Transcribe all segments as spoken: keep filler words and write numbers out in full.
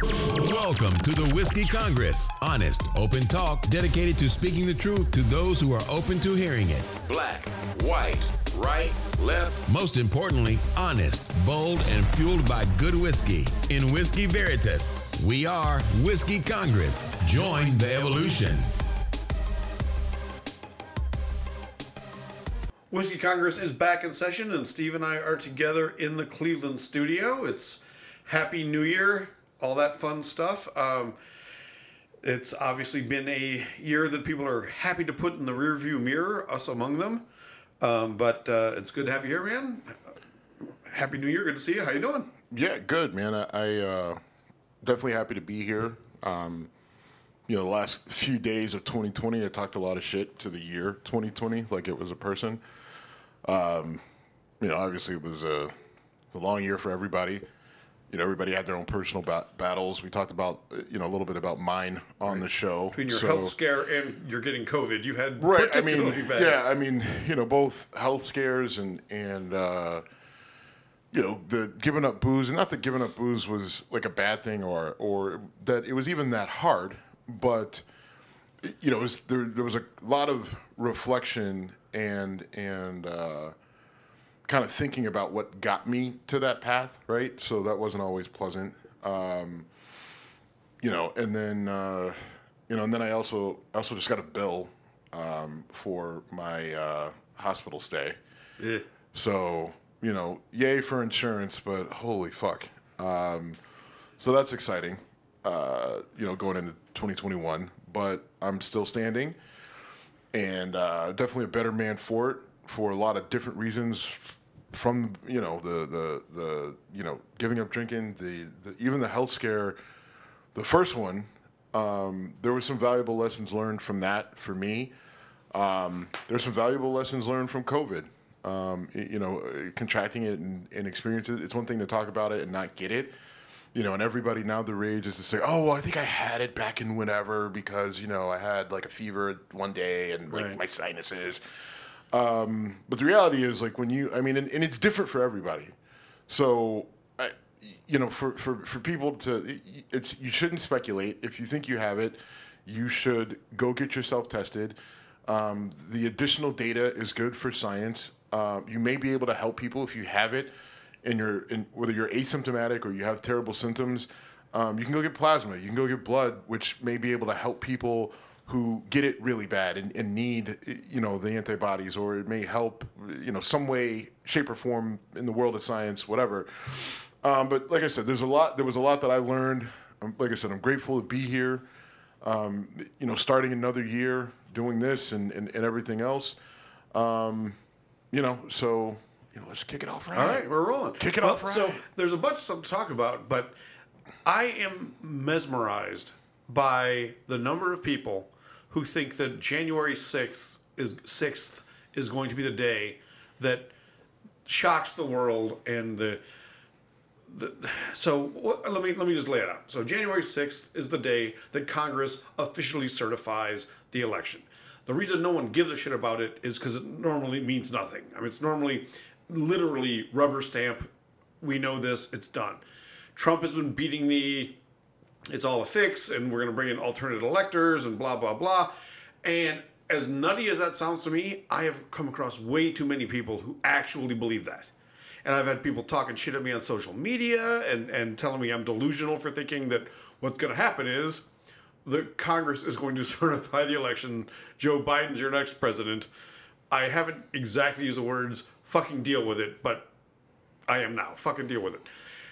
Welcome to the Whiskey Congress. Honest, open talk dedicated to speaking the truth to those who are open to hearing it. Black, white, right, left. Most importantly, honest, bold, and fueled by good whiskey. In Whiskey Veritas, we are Whiskey Congress. Join the evolution. Whiskey Congress is back in session, and Steve and I are together in the Cleveland studio. It's Happy New Year, all that fun stuff. Um, it's obviously been a year that people are happy to put in the rearview mirror, us among them. Um, but uh, it's good to have you here, man. Happy New Year. Good to see you. How you doing? Yeah, good, man. I, I uh, definitely happy to be here. Um, you know, the last few days of twenty twenty, I talked a lot of shit to the year twenty twenty, like it was a person. Um, you know, obviously it was a, a long year for everybody. You know, everybody had their own personal ba- battles. We talked about, you know, a little bit about mine on right. the show. Between your so, health scare and you're getting COVID, you had right. I mean, bad. yeah. I mean, you know, both health scares and and uh, you know, the giving up booze. And not that giving up booze was like a bad thing or or that it was even that hard, but you know, it was, there there was a lot of reflection and and uh, kind of thinking about what got me to that path, right? So that wasn't always pleasant, um, you know. And then uh, you know, and then I also also just got a bill um, for my uh, hospital stay. Yeah. So you know, yay for insurance, but holy fuck. Um, so that's exciting, uh, you know, going into twenty twenty-one. But I'm still standing. And uh, definitely a better man for it, for a lot of different reasons. From you know the the, the you know giving up drinking, the, the even the health scare, the first one, um, there were some valuable lessons learned from that for me. Um, there's some valuable lessons learned from COVID. Um, you know, contracting it and, and experiencing it. It's one thing to talk about it and not get it. You know, and everybody now the rage is to say, oh, well, I think I had it back in whenever because, you know, I had like a fever one day and like right. my sinuses. Um, but the reality is like when you, I mean, and, and it's different for everybody. So, I, you know, for, for, for people to, it's, you shouldn't speculate. If you think you have it, you should go get yourself tested. Um, the additional data is good for science. Uh, you may be able to help people if you have it. And you're in, whether you're asymptomatic or you have terrible symptoms, um, you can go get plasma. You can go get blood, which may be able to help people who get it really bad and, and need, you know, the antibodies, or it may help, you know, some way, shape, or form in the world of science, whatever. Um, but like I said, there's a lot. There was a lot that I learned. Um, like I said, I'm grateful to be here. Um, you know, starting another year doing this and, and, and everything else. Um, you know, so. You know, let's kick it off right. All right, we're rolling. Kick it well, off right. So there's a bunch of stuff to talk about, but I am mesmerized by the number of people who think that January sixth is sixth is going to be the day that shocks the world and the the. So what, let me let me just lay it out. So January sixth is the day that Congress officially certifies the election. The reason no one gives a shit about it is because it normally means nothing. I mean, it's normally literally rubber stamp. We know this. It's done. Trump has been beating the, it's all a fix, and we're going to bring in alternate electors and blah, blah, blah. And as nutty as that sounds to me, I have come across way too many people who actually believe that. And I've had people talking shit at me on social media and, and telling me I'm delusional for thinking that what's going to happen is the Congress is going to certify the election. Joe Biden's your next president. I haven't exactly used the words fucking deal with it, but I am now. Fucking deal with it.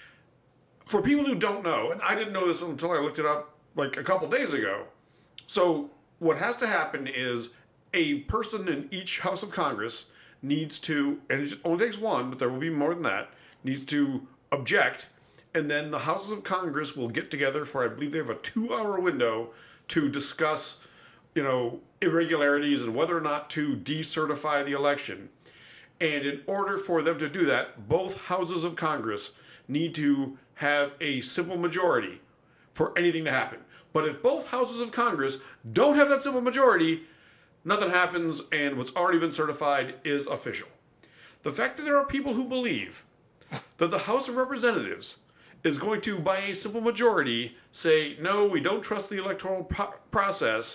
For people who don't know, and I didn't know this until I looked it up like a couple days ago. So what has to happen is a person in each House of Congress needs to, and it only takes one, but there will be more than that, needs to object. And then the Houses of Congress will get together for, I believe they have a two-hour window to discuss, you know, irregularities and whether or not to decertify the election. And in order for them to do that, both houses of Congress need to have a simple majority for anything to happen. But if both houses of Congress don't have that simple majority, nothing happens, and what's already been certified is official. The fact that there are people who believe that the House of Representatives is going to, by a simple majority, say, no, we don't trust the electoral pro- process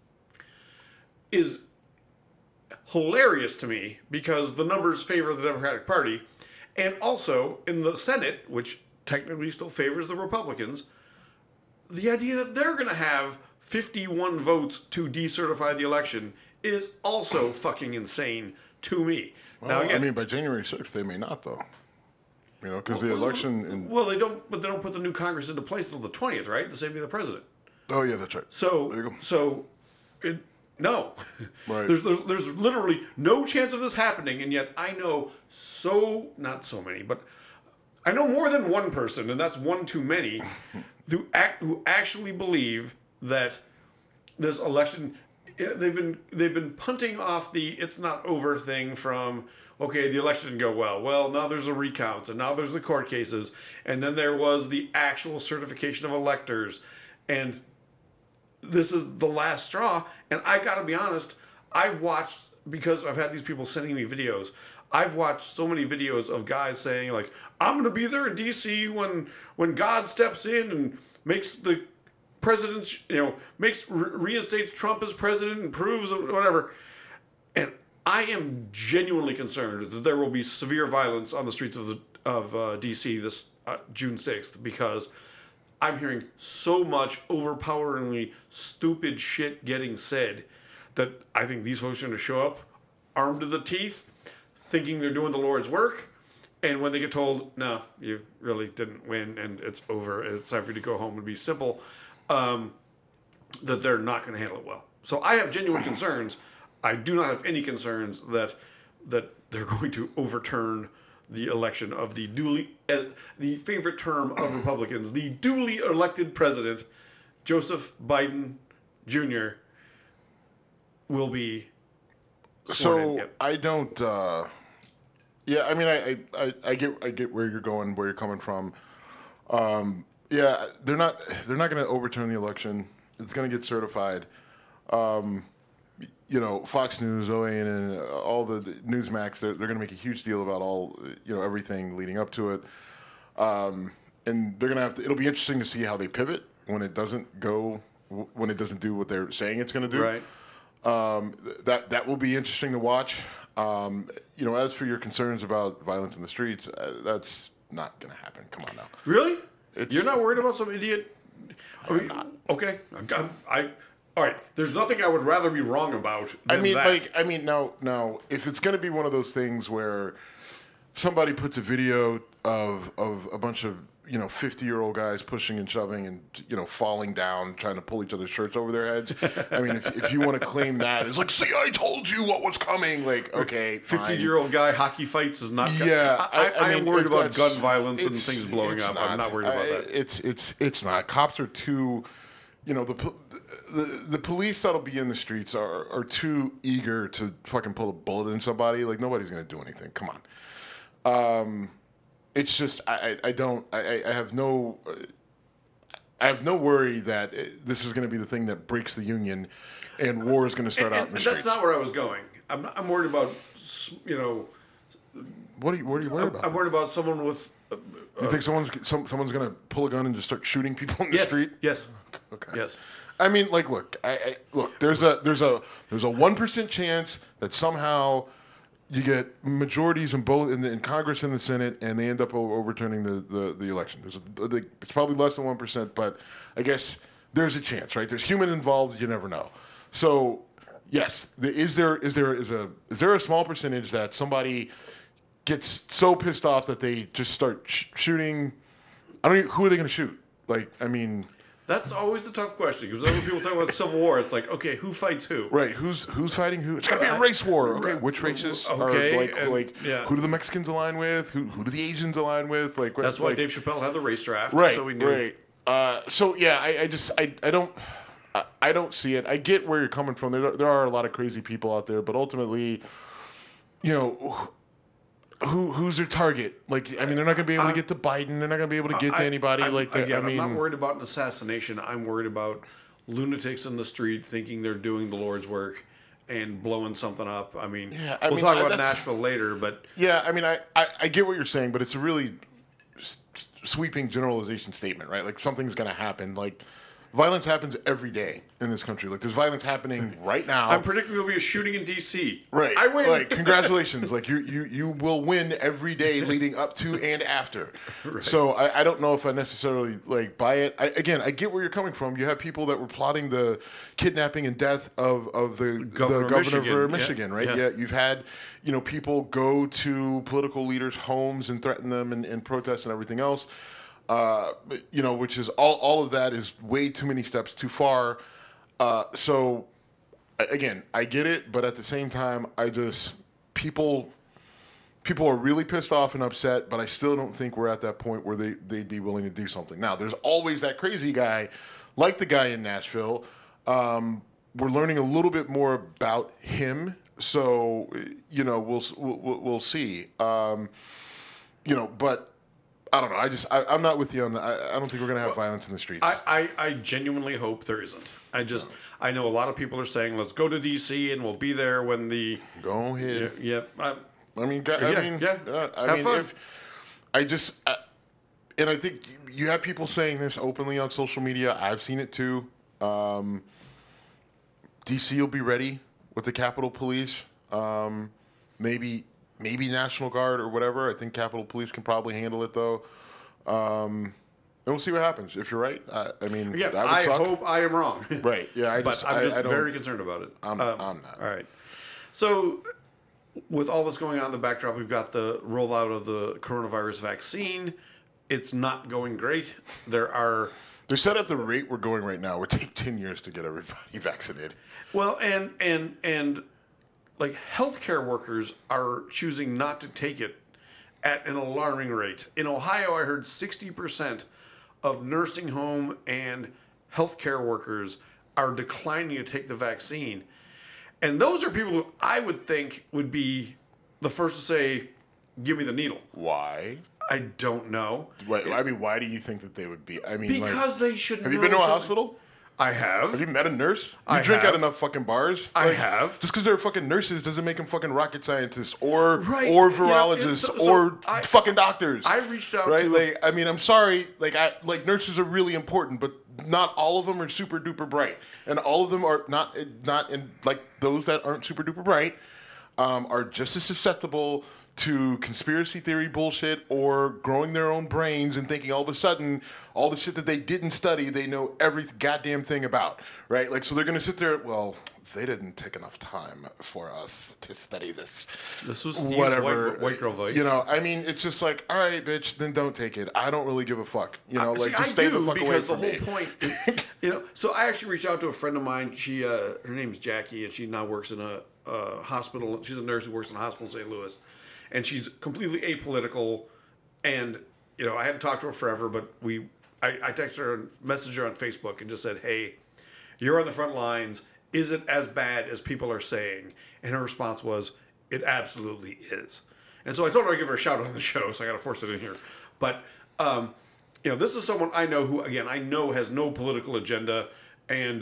is hilarious to me because the numbers favor the Democratic Party. And also, in the Senate, which technically still favors the Republicans, the idea that they're going to have fifty-one votes to decertify the election is also fucking insane to me. Well, now, again, I mean, by January sixth, they may not, though. You know, because the election... In, well, they don't, but they don't put the new Congress into place until the twentieth, right? The same thing the president. oh, yeah, that's right. So, There you go. so, it, no. Right. there's, there's there's literally no chance of this happening, and yet I know so, not so many, but I know more than one person, and that's one too many, who, act, who actually believe that this election, they've been they've been punting off the it's not over thing from, okay, the election didn't go well. Well, now there's a recount, and now there's the court cases, and then there was the actual certification of electors, and this is the last straw. And I gotta be honest, I've watched, because I've had these people sending me videos, I've watched so many videos of guys saying, like, I'm gonna be there in D C when when God steps in and makes the president's, you know, makes reinstates Trump as president and proves whatever. And I am genuinely concerned that there will be severe violence on the streets of the of uh, D C this uh, June sixth, because I'm hearing so much overpoweringly stupid shit getting said that I think these folks are going to show up armed to the teeth, thinking they're doing the Lord's work, and when they get told, no, you really didn't win and it's over and it's time for you to go home and be simple, um, that they're not going to handle it well. So I have genuine concerns. I do not have any concerns that that they're going to overturn the election of the duly, uh, the favorite term of Republicans, the duly elected president, Joseph Biden Junior will be sworn So in. Yep. I don't. Uh, yeah, I mean, I, I, I get I get where you're going, where you're coming from. Um, yeah, they're not they're not going to overturn the election. It's going to get certified. Um, you know, Fox News, O A N, and all the, the Newsmax, they're, they're going to make a huge deal about all, you know, everything leading up to it. Um, and they're going to have to, it'll be interesting to see how they pivot when it doesn't go, when it doesn't do what they're saying it's going to do. Right. Um, that, that will be interesting to watch. Um, you know, as for your concerns about violence in the streets, uh, that's not going to happen. Come on now. Really? It's- You're not worried about some idiot? I mean, not. Okay. I, I, all right. There's nothing I would rather be wrong about than I mean, that. like, I mean, now, now, if it's going to be one of those things where somebody puts a video of of a bunch of, you know, fifty-year-old guys pushing and shoving and, you know, falling down, trying to pull each other's shirts over their heads. I mean, if, if you want to claim that, it's like, see, I told you what was coming. Like, okay, fine. fifty-year-old guy hockey fights is not. Yeah, I, I, I- I I am mean, worried if about that's- gun violence and it's- things blowing it's up. I'm not worried about I- that. It's it's it's not. Cops are too, you know, the po- the the police that'll be in the streets are are too eager to fucking pull a bullet in somebody. Like, nobody's gonna do anything. Come on. Um, it's just I I, I don't I I have no. Uh, I have no worry that uh, this is going to be the thing that breaks the union, and war is going to start And- out in the and streets. that's not where I was going. I'm not, I'm worried about, you know, what are you What are you worried I'm, about? I'm worried about someone with. Uh, you think someone's some, someone's going to pull a gun and just start shooting people in the yes, street? yes, Okay. yes. I mean, like, look, I, I, look. There's a there's a there's a one percent chance that somehow you get majorities in both in, the, in Congress and the Senate, and they end up o- overturning the, the, the election. There's a, the, it's probably less than one percent, but I guess there's a chance, right? There's human involved. You never know. So, yes, the, is there is there is a is there a small percentage that somebody gets so pissed off that they just start sh- shooting? I don't. Even, who are they going to shoot? Like, I mean. That's always the tough question, because when people talk about the Civil War, it's like, okay, who fights who? Right, who's who's fighting who? It's gonna be a race war. Okay, which races Okay, are like and- like yeah. who do the Mexicans align with? Who who do the Asians align with? Like That's why like, Dave Chappelle had the race draft. right, So we knew. right. Uh, so yeah, I, I just I, I don't I, I don't see it. I get where you're coming from. There there are a lot of crazy people out there, but ultimately, you know. Who who's their target? Like, I mean, they're not going to be able to get to Biden. They're not going to be able to get to I- anybody. I'm, like, again, I mean, I'm not worried about an assassination. I'm worried about lunatics in the street thinking they're doing the Lord's work and blowing something up. I mean, Yeah, I we'll mean, talk I- about that's- Nashville later, but yeah, I mean, I, I, I get what you're saying, but it's a really s- sweeping generalization statement, right? Like something's going to happen. Like violence happens every day in this country. Like there's violence happening right now. I'm predicting there'll be a shooting in D C. Right. I win. Like congratulations. Like you, you, you will win every day leading up to and after. Right. So I, I don't know if I necessarily like buy it. I, again, I get where you're coming from. You have people that were plotting the kidnapping and death of, of the governor, the governor Michigan. of Michigan, yeah. right? Yeah. yeah. You've had, you know, people go to political leaders' homes and threaten them and, and protest and everything else. Uh, you know, which is all, all of that is way too many steps too far. Uh, so, again, I get it, but at the same time, I just people people are really pissed off and upset, but I still don't think we're at that point where they they'd be willing to do something. Now, there's always that crazy guy, like the guy in Nashville. Um, we're learning a little bit more about him, so you know we'll we'll, we'll see. Um, you know, but. I don't know. I just I, I'm not with you on that. I, I don't think we're gonna have well, violence in the streets. I, I, I genuinely hope there isn't. I just no. I know a lot of people are saying let's go to D C and we'll be there when the go ahead. Yeah. yeah I, I mean, I yeah, mean, yeah. Uh, I have mean, fun. if I just uh, and I think you have people saying this openly on social media. I've seen it too. Um, D C will be ready with the Capitol Police. Um, maybe. Maybe National Guard or whatever. I think Capitol Police can probably handle it, though. Um, and we'll see what happens. If you're right, I, I mean, yeah, that would I suck. hope I am wrong. Right? Yeah, I just, but I'm just I, I very concerned about it. I'm, um, I'm not. All right. So, with all this going on in the backdrop, we've got the rollout of the coronavirus vaccine. It's not going great. There are. They said at the rate we're going right now, it would take ten years to get everybody vaccinated. Well, and and and. Like, healthcare workers are choosing not to take it at an alarming rate. In Ohio, I heard sixty percent of nursing home and healthcare workers are declining to take the vaccine. And those are people who I would think would be the first to say, give me the needle. Why? I don't know. Wait, I mean, why do you think that they would be? I mean, because like, they should have you been to a something. hospital? I have. Have you met a nurse? You I drink have. at enough fucking bars? I like, have. Just because they're fucking nurses doesn't make them fucking rocket scientists or right. or virologists you know, so, so or I, fucking doctors. I reached out right? to Like, I mean, I'm sorry. Like, I like nurses are really important, but not all of them are super duper bright, and all of them are not not in like those that aren't super duper bright um, are just as susceptible to conspiracy theory bullshit or growing their own brains and thinking all of a sudden all the shit that they didn't study they know every goddamn thing about, right? Like, so they're gonna sit there, well, they didn't take enough time for us to study this. This was Steve's whatever white, white girl voice. You know, I mean, it's just like, all right, bitch, then don't take it. I don't really give a fuck. You know, uh, like see, just I stay do, the fuck away because from the me. whole point, is, you know. So I actually reached out to a friend of mine. She, uh, her name's Jackie, and she now works in a, a hospital. She's a nurse who works in a hospital in Saint Louis. And she's completely apolitical, and you know I hadn't talked to her forever, but we I, I texted her and messaged her on Facebook and just said, "Hey, you're on the front lines. Is it as bad as people are saying?" And her response was, "It absolutely is." And so I told her I'd give her a shout out on the show, so I got to force it in here. But um, you know, this is someone I know who, again, I know has no political agenda, and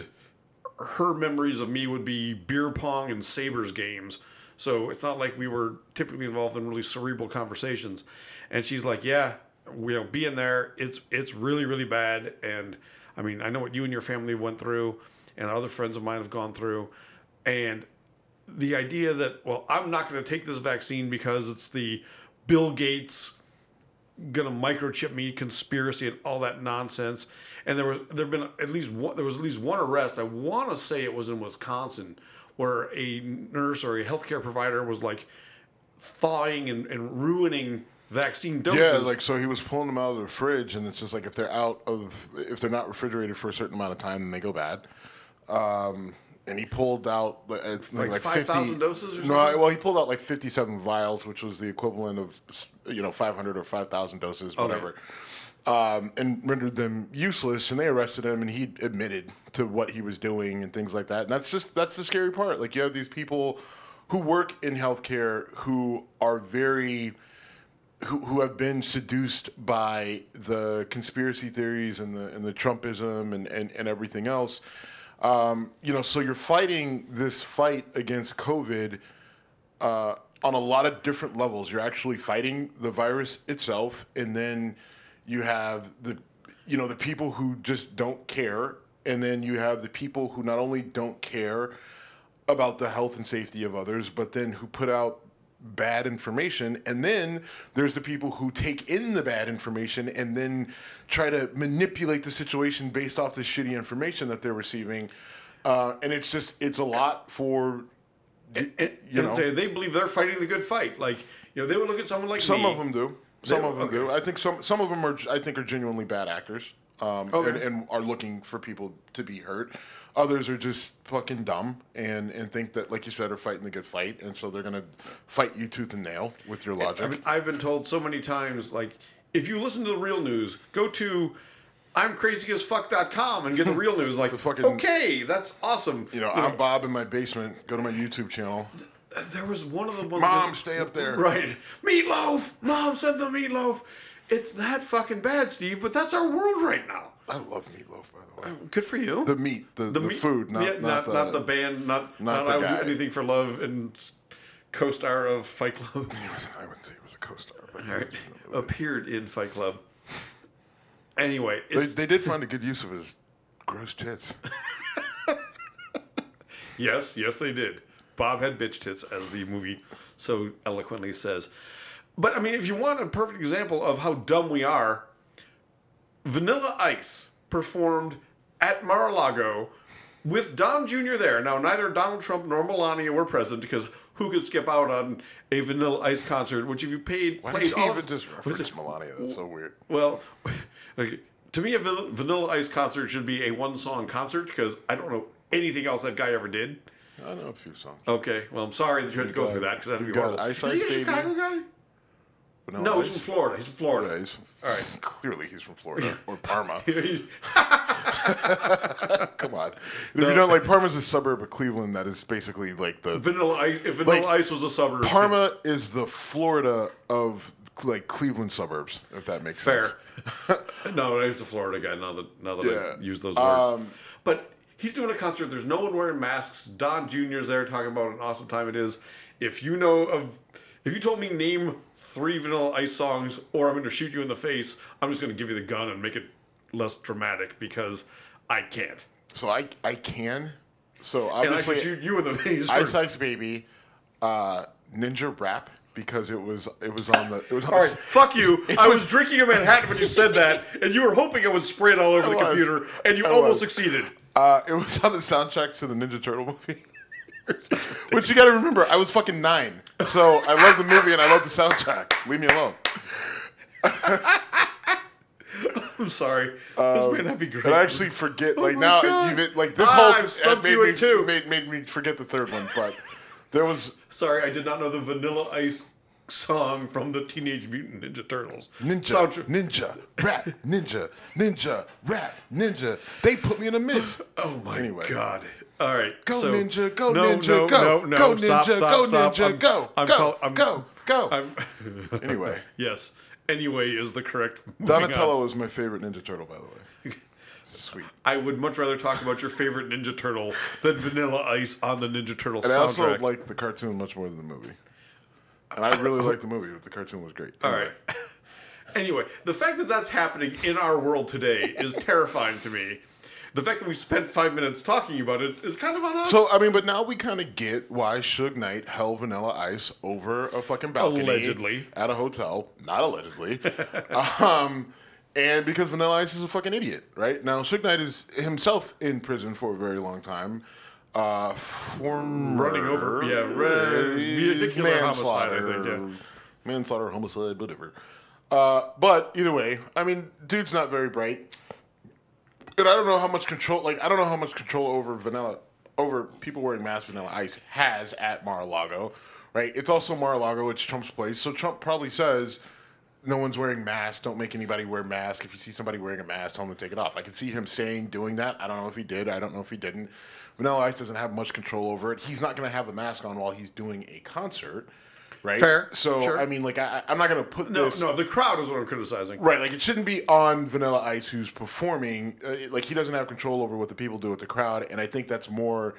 her memories of me would be beer pong and Sabres games. So it's not like we were typically involved in really cerebral conversations. And she's like, yeah, we don't be in there. It's it's really, really bad. And I mean, I know what you and your family went through and other friends of mine have gone through. And the idea that, well, I'm not going to take this vaccine because it's the Bill Gates going to microchip me conspiracy and all that nonsense. And there was there've been at least one, there was at least one arrest. I want to say it was in Wisconsin, where a nurse or a healthcare provider was like thawing and, and ruining vaccine doses. Yeah, like, so he was pulling them out of the fridge, and it's just like if they're out of, if they're not refrigerated for a certain amount of time, then they go bad. Um, and he pulled out it's like, like five thousand doses or something? No, well, he pulled out like fifty-seven vials, which was the equivalent of, you know, five hundred or five thousand doses, whatever. Okay. Um, and rendered them useless, and they arrested him, and he admitted to what he was doing and things like that. And that's just that's the scary part. Like, you have these people who work in healthcare who are very who who have been seduced by the conspiracy theories and the and the Trumpism and and, and everything else. Um, you know, so you're fighting this fight against COVID. Uh, on a lot of different levels. You're actually fighting the virus itself, and then you have the, you know, the people who just don't care, and then you have the people who not only don't care about the health and safety of others, but then who put out bad information, and then there's the people who take in the bad information and then try to manipulate the situation based off the shitty information that they're receiving, uh, and it's just it's a lot for. And, and, you know, and say they believe they're fighting the good fight. Like, you know, they would look at someone like some me. of them do. Some They- of them okay. do. I think some some of them are. I think are genuinely bad actors, um, Okay. and, and are looking for people to be hurt. Others are just fucking dumb and, and think that, like you said, are fighting the good fight, and so they're gonna fight you tooth and nail with your logic. I mean, I've been told so many times, like, if you listen to the real news, go to I'm crazy as fuck dot com and get the real news. Like, fucking- okay, that's awesome. you know, I'm Bob in my basement. Go to my YouTube channel. There was one of the ones. Mom, that- stay up there. Right. Meatloaf! Mom sent the meatloaf. It's that fucking bad, Steve, but that's our world right now. I love meatloaf, by the way. Good for you. The meat, the, the, meat- food, not yeah, not, not, the, not the band, not, not not, the I would guy. do anything for love and s- co-star of Fight Club. He wasn't, I wouldn't say he was a co-star, but he All right. was in the movie. Appeared in Fight Club. Anyway, They, it's, they did find a good use of his gross tits. yes, yes, they did. Bob had bitch tits, as the movie so eloquently says. But I mean, if you want a perfect example of how dumb we are, Vanilla Ice performed at Mar-a-Lago with Don Junior there. Now, neither Donald Trump nor Melania were present because who could skip out on a Vanilla Ice concert? Which, if you paid, Why played did you all even of- just was reference it- Melania? That's so weird. Well, like, to me, a Van- Vanilla Ice concert should be a one-song concert because I don't know anything else that guy ever did. I know a few songs. Okay, well, I'm sorry that you had to go got- through that because that'd we've be got horrible. Ice Is he a Ice Baby. Chicago guy? Vanilla No, Ice? he's from Florida. He's from Florida. Yeah, he's All right. clearly he's from Florida or Parma. Yeah. Come on. If you don't like, Parma's a suburb of Cleveland that is basically like the Vanilla Ice. If Vanilla Like, Ice was a suburb, Parma is the Florida of like Cleveland suburbs, if that makes sense. fair. No, he's a Florida guy. Now that now that Yeah. I use those words, Um, but he's doing a concert. There's no one wearing masks. Don Junior's there talking about an awesome time it is. If you know of, if you told me name three Vanilla Ice songs, or I'm going to shoot you in the face, I'm just going to give you the gun and make it less dramatic because I can't. So I I can. So And I obviously, should shoot you in the face. Ice for- Ice Baby, uh, Ninja Rap, because it was it was on the it was on All the, right, fuck you. I was was- drinking a Manhattan when you said that, and you were hoping I would spray it all over I the was. computer, and you I almost was. succeeded. Uh, it was on the soundtrack to the Ninja Turtle movie. Which you got to remember, I was fucking nine, so I love the movie and I love the soundtrack. Leave me alone. I'm sorry. this may not be great. And I actually forget, like my now, God. you, like this Ah, whole I've th- stumped made you in me two. made, made me forget the third one, but there was Sorry, I did not know the Vanilla Ice song from the Teenage Mutant Ninja Turtles. Ninja, Soundtra- Ninja, Rap, Ninja, Ninja, Rap, Ninja. They put me in a mix. Oh my Anyway. God. All right. Go so- Ninja, go no, Ninja, no, go, no, no, go stop, Ninja, stop, go stop. Ninja, I'm- go, I'm go, call- I'm- go, go. I'm, Anyway, yes. Anyway is the correct. moving Donatello on. is my favorite Ninja Turtle, by the way. Sweet. I would much rather talk about your favorite Ninja Turtle than Vanilla Ice on the Ninja Turtle And I also soundtrack. like the cartoon much more than the movie. And I really like the movie, but the cartoon was great. All Anyway. right. Anyway, the fact that that's happening in our world today is terrifying to me. The fact that we spent five minutes talking about it is kind of on us. So, I mean, but now we kind of get why Suge Knight held Vanilla Ice over a fucking balcony. Allegedly. At a hotel. Not allegedly. um, and because Vanilla Ice is a fucking idiot, right? Now, Suge Knight is himself in prison for a very long time. Uh, for Running over- murder. yeah, re- vehicular homicide, I think, Manslaughter. yeah. Manslaughter, homicide, whatever. Uh, but either way, I mean, dude's not very bright. And I don't know how much control, like, I don't know how much control over Vanilla, over people wearing masks Vanilla Ice has at Mar-a-Lago, right? It's also Mar-a-Lago, it's Trump's place. So Trump probably says, no one's wearing masks, don't make anybody wear masks. If you see somebody wearing a mask, tell them to take it off. I can see him saying, doing that. I don't know if he did, I don't know if he didn't. Vanilla Ice doesn't have much control over it. He's not going to have a mask on while he's doing a concert, right? Fair, So, sure. I mean, like, I, I'm not going to put no, this... no, the crowd is what I'm criticizing. Right, like it shouldn't be on Vanilla Ice who's performing. Uh, like he doesn't have control over what the people do with the crowd, and I think that's more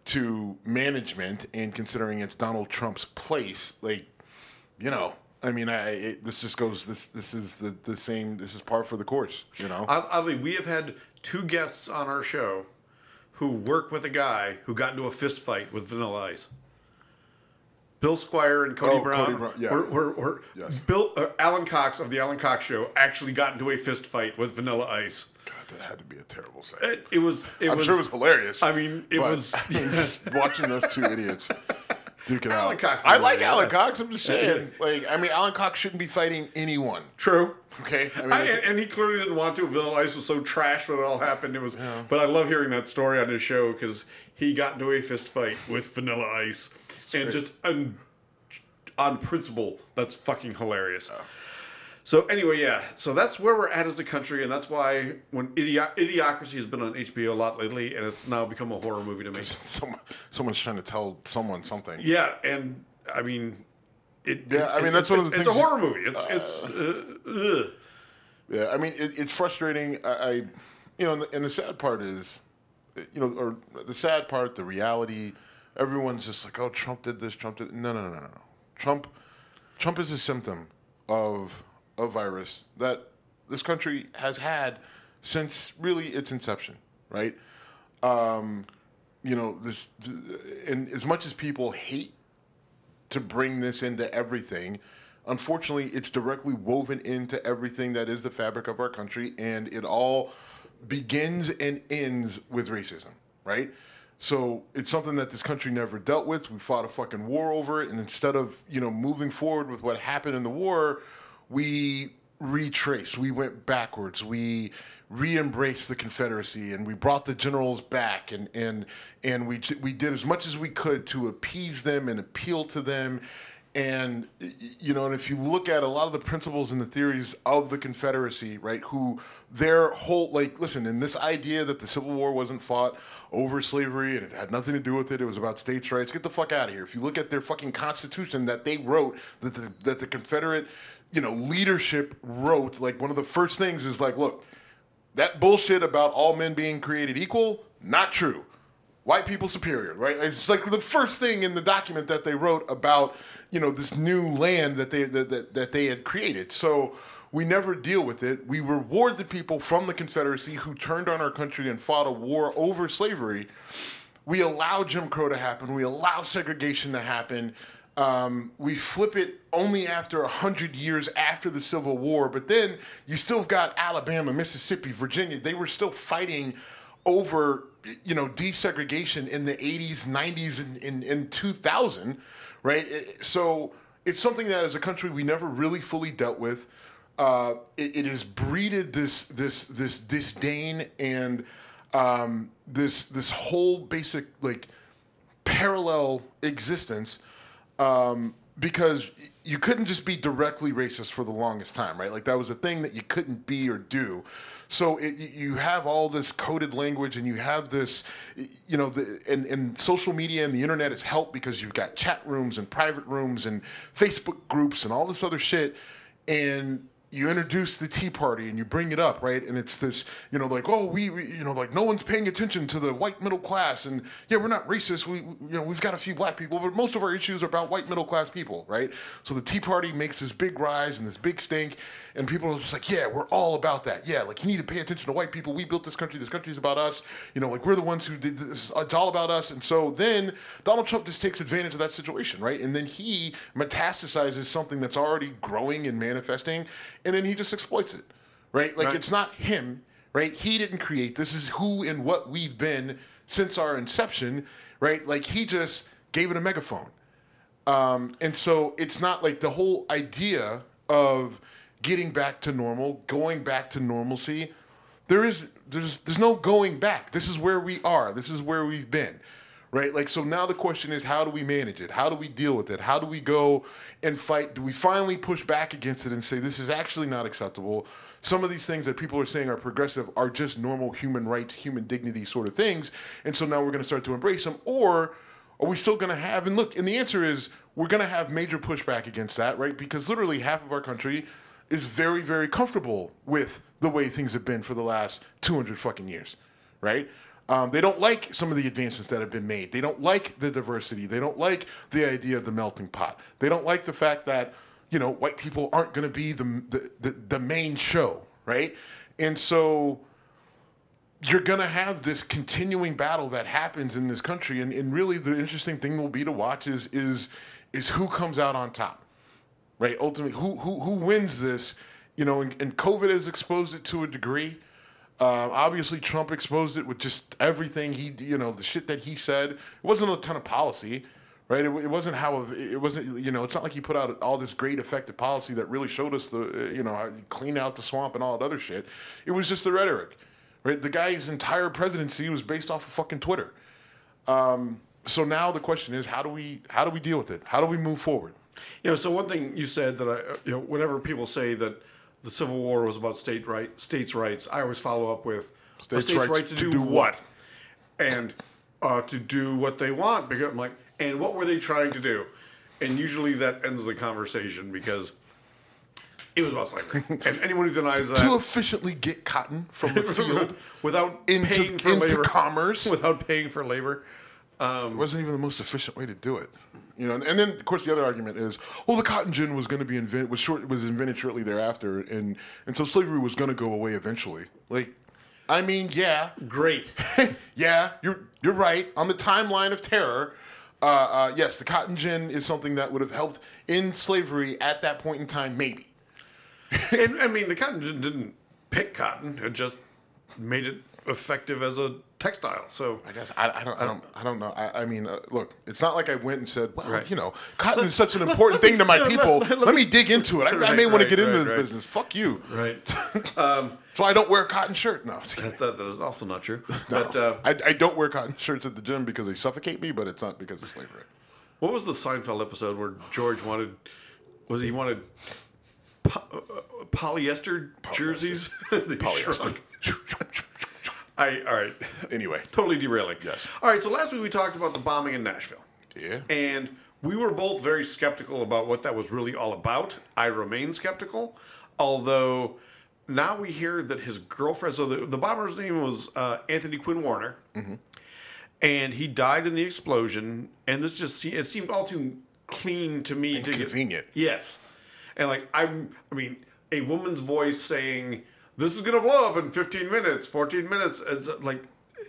to management and considering it's Donald Trump's place, like, you know, I mean, I it, this just goes. This this is the, the same. This is par for the course. You know. Oddly, we have had two guests on our show who work with a guy who got into a fist fight with Vanilla Ice. Bill Squire and Cody Oh, Brown. Cody Brown, yeah. Were, were, were Yes. Bill uh, Alan Cox of the Alan Cox Show actually got into a fist fight with Vanilla Ice. God, that had to be a terrible sight. It, it was. It I'm was, sure it was hilarious. I mean, it but, was. I mean, just watching those two idiots duke it Alan out. Cox is I like hilarious. Alan Cox. I'm just saying. Like, I mean, Alan Cox shouldn't be fighting anyone. True. Okay. I mean, I, like, and, and he clearly didn't want to. Vanilla Ice was so trash when it all happened. It was, but I love hearing that story on his show because he got into a fist fight with Vanilla Ice, and great. just on, on principle, that's fucking hilarious. Oh. So anyway, yeah. So that's where we're at as a country, and that's why when Idiot- Idiocracy has been on H B O a lot lately, and it's now become a horror movie to me. someone, someone's trying to tell someone something. Yeah, and I mean, it. Yeah, it, I mean, it, that's it, one of the it's, things It's a you- horror movie. It's it's. Uh, ugh. Yeah, I mean, it, it's frustrating. I, I, you know, and the, and the sad part is, you know, or the sad part, the reality. Everyone's just like, oh, Trump did this, Trump did. No, no, no, no, no. Trump, Trump is a symptom of a virus that this country has had since really its inception, right? Um, you know, this, and as much as people hate to bring this into everything, unfortunately, it's directly woven into everything that is the fabric of our country, and it all begins and ends with racism, right? So it's something that this country never dealt with. We fought a fucking war over it, and instead of, you know, moving forward with what happened in the war, we retraced. We went backwards. We re-embraced the Confederacy, and we brought the generals back, and and and we we did as much as we could to appease them and appeal to them. And, you know, and if you look at a lot of the principles and the theories of the Confederacy, right, who their whole, like, listen, and this idea that the Civil War wasn't fought over slavery and it had nothing to do with it, it was about states' rights, get the fuck out of here. If you look at their fucking Constitution that they wrote, that the, that the Confederate, you know, leadership wrote, like, one of the first things is like, look, that bullshit about all men being created equal, not true. White people superior, right? It's like the first thing in the document that they wrote about, you know, this new land that they that, that, that they had created. So we never deal with it. We reward the people from the Confederacy who turned on our country and fought a war over slavery. We allow Jim Crow to happen. We allow segregation to happen. Um, we flip it only after a hundred years after the Civil War. But then you still got Alabama, Mississippi, Virginia. They were still fighting over, you know, desegregation in the eighties, nineties, and in, in two thousand, right? So it's something that as a country we never really fully dealt with. Uh, it, it has breeded this this this disdain and um, this this whole basic like parallel existence. Um, because you couldn't just be directly racist for the longest time, right? Like that was a thing that you couldn't be or do. So it, you have all this coded language, and you have this, you know, the, and, and social media and the internet has helped because you've got chat rooms and private rooms and Facebook groups and all this other shit. And you introduce the Tea Party and you bring it up, right? And it's this, you know, like, oh, we, we you know, like no one's paying attention to the white middle class. And yeah, we're not racist. We, we, you know, we've got a few black people, but most of our issues are about white middle class people, right? So the Tea Party makes this big rise and this big stink. And people are just like, yeah, we're all about that. Yeah, like you need to pay attention to white people. We built this country. This country's about us. You know, like we're the ones who did this. It's all about us. And so then Donald Trump just takes advantage of that situation, right? And then he metastasizes something that's already growing and manifesting. And then he just exploits it, right? Like, right. It's not him, right? He didn't create this. Is who and what we've been since our inception, right? Like, he just gave it a megaphone. Um, and so it's not like the whole idea of getting back to normal, going back to normalcy. There is, there's, there's no going back. This is where we are. This is where we've been. Right? Like, so now the question is, how do we manage it? How do we deal with it? How do we go and fight? Do we finally push back against it and say, this is actually not acceptable? Some of these things that people are saying are progressive are just normal human rights, human dignity sort of things. And so now we're going to start to embrace them. Or are we still going to have, and look, and the answer is we're going to have major pushback against that, right? Because literally half of our country is very, very comfortable with the way things have been for the last two hundred fucking years, right? Um, they don't like some of the advancements that have been made. They don't like the diversity. They don't like the idea of the melting pot. They don't like the fact that, you know, white people aren't going to be the, the, the, the main show, right? And so you're going to have this continuing battle that happens in this country. And, and really the interesting thing will be to watch is, is, is who comes out on top, right? Ultimately, who, who, who wins this, you know, and, and COVID has exposed it to a degree. Uh, obviously, Trump exposed it with just everything he, you know, the shit that he said. It wasn't a ton of policy, right? It, it wasn't how, it wasn't, you know, it's not like he put out all this great effective policy that really showed us the, you know, how you clean out the swamp and all that other shit. It was just the rhetoric, right? The guy's entire presidency was based off of fucking Twitter. Um, so now the question is, how do we, how do we deal with it? How do we move forward? You know, so one thing you said that I, you know, whenever people say that the Civil War was about state right, states' rights, I always follow up with States' states' rights rights to, to do, do what? And uh, to do what they want. Because I'm like, and what were they trying to do? And usually that ends the conversation because it was about slavery. And anyone who denies that, To efficiently get cotton from the field without into, paying for into labor, commerce. without paying for labor. It wasn't even the most efficient way to do it, you know. And, and then, of course, the other argument is, well, the cotton gin was going to be invented was short was invented shortly thereafter, and and so slavery was going to go away eventually. Like, I mean, yeah, Great. yeah, you're you're right on the timeline of terror. Uh, uh, yes, the cotton gin is something that would have helped in slavery at that point in time, maybe. And I mean, the cotton gin didn't pick cotton; it just made it effective as a textile. So I guess I, I don't I don't I don't know. I, I mean, uh, look, it's not like I went and said, well, Right. you know, cotton is such an important thing to my people. let- Let, let me dig into it. I, I Right, may want to right, get into right, this right. business. Fuck you. right. So I don't wear a cotton shirt. No, That, that, that is also not true. no. But uh, I, I don't wear cotton shirts at the gym because they suffocate me, but it's not because of slavery. what was the Seinfeld episode where George wanted? Was he wanted po- uh, polyester, jerseys? They Polyester. shrunk. I all right. Anyway, Totally derailing. Yes. All right. So last week we talked about the bombing in Nashville. yeah. And we were both very skeptical about what that was really all about. I remain skeptical, although now we hear that his girlfriend, so the, the bomber's name was uh, Anthony Quinn Warner, Mm-hmm. and he died in the explosion. And this just se- it seemed all too clean to me to get Convenient. yes, and like I'm, I mean, a woman's voice saying this is gonna blow up in fifteen minutes, fourteen minutes, is like.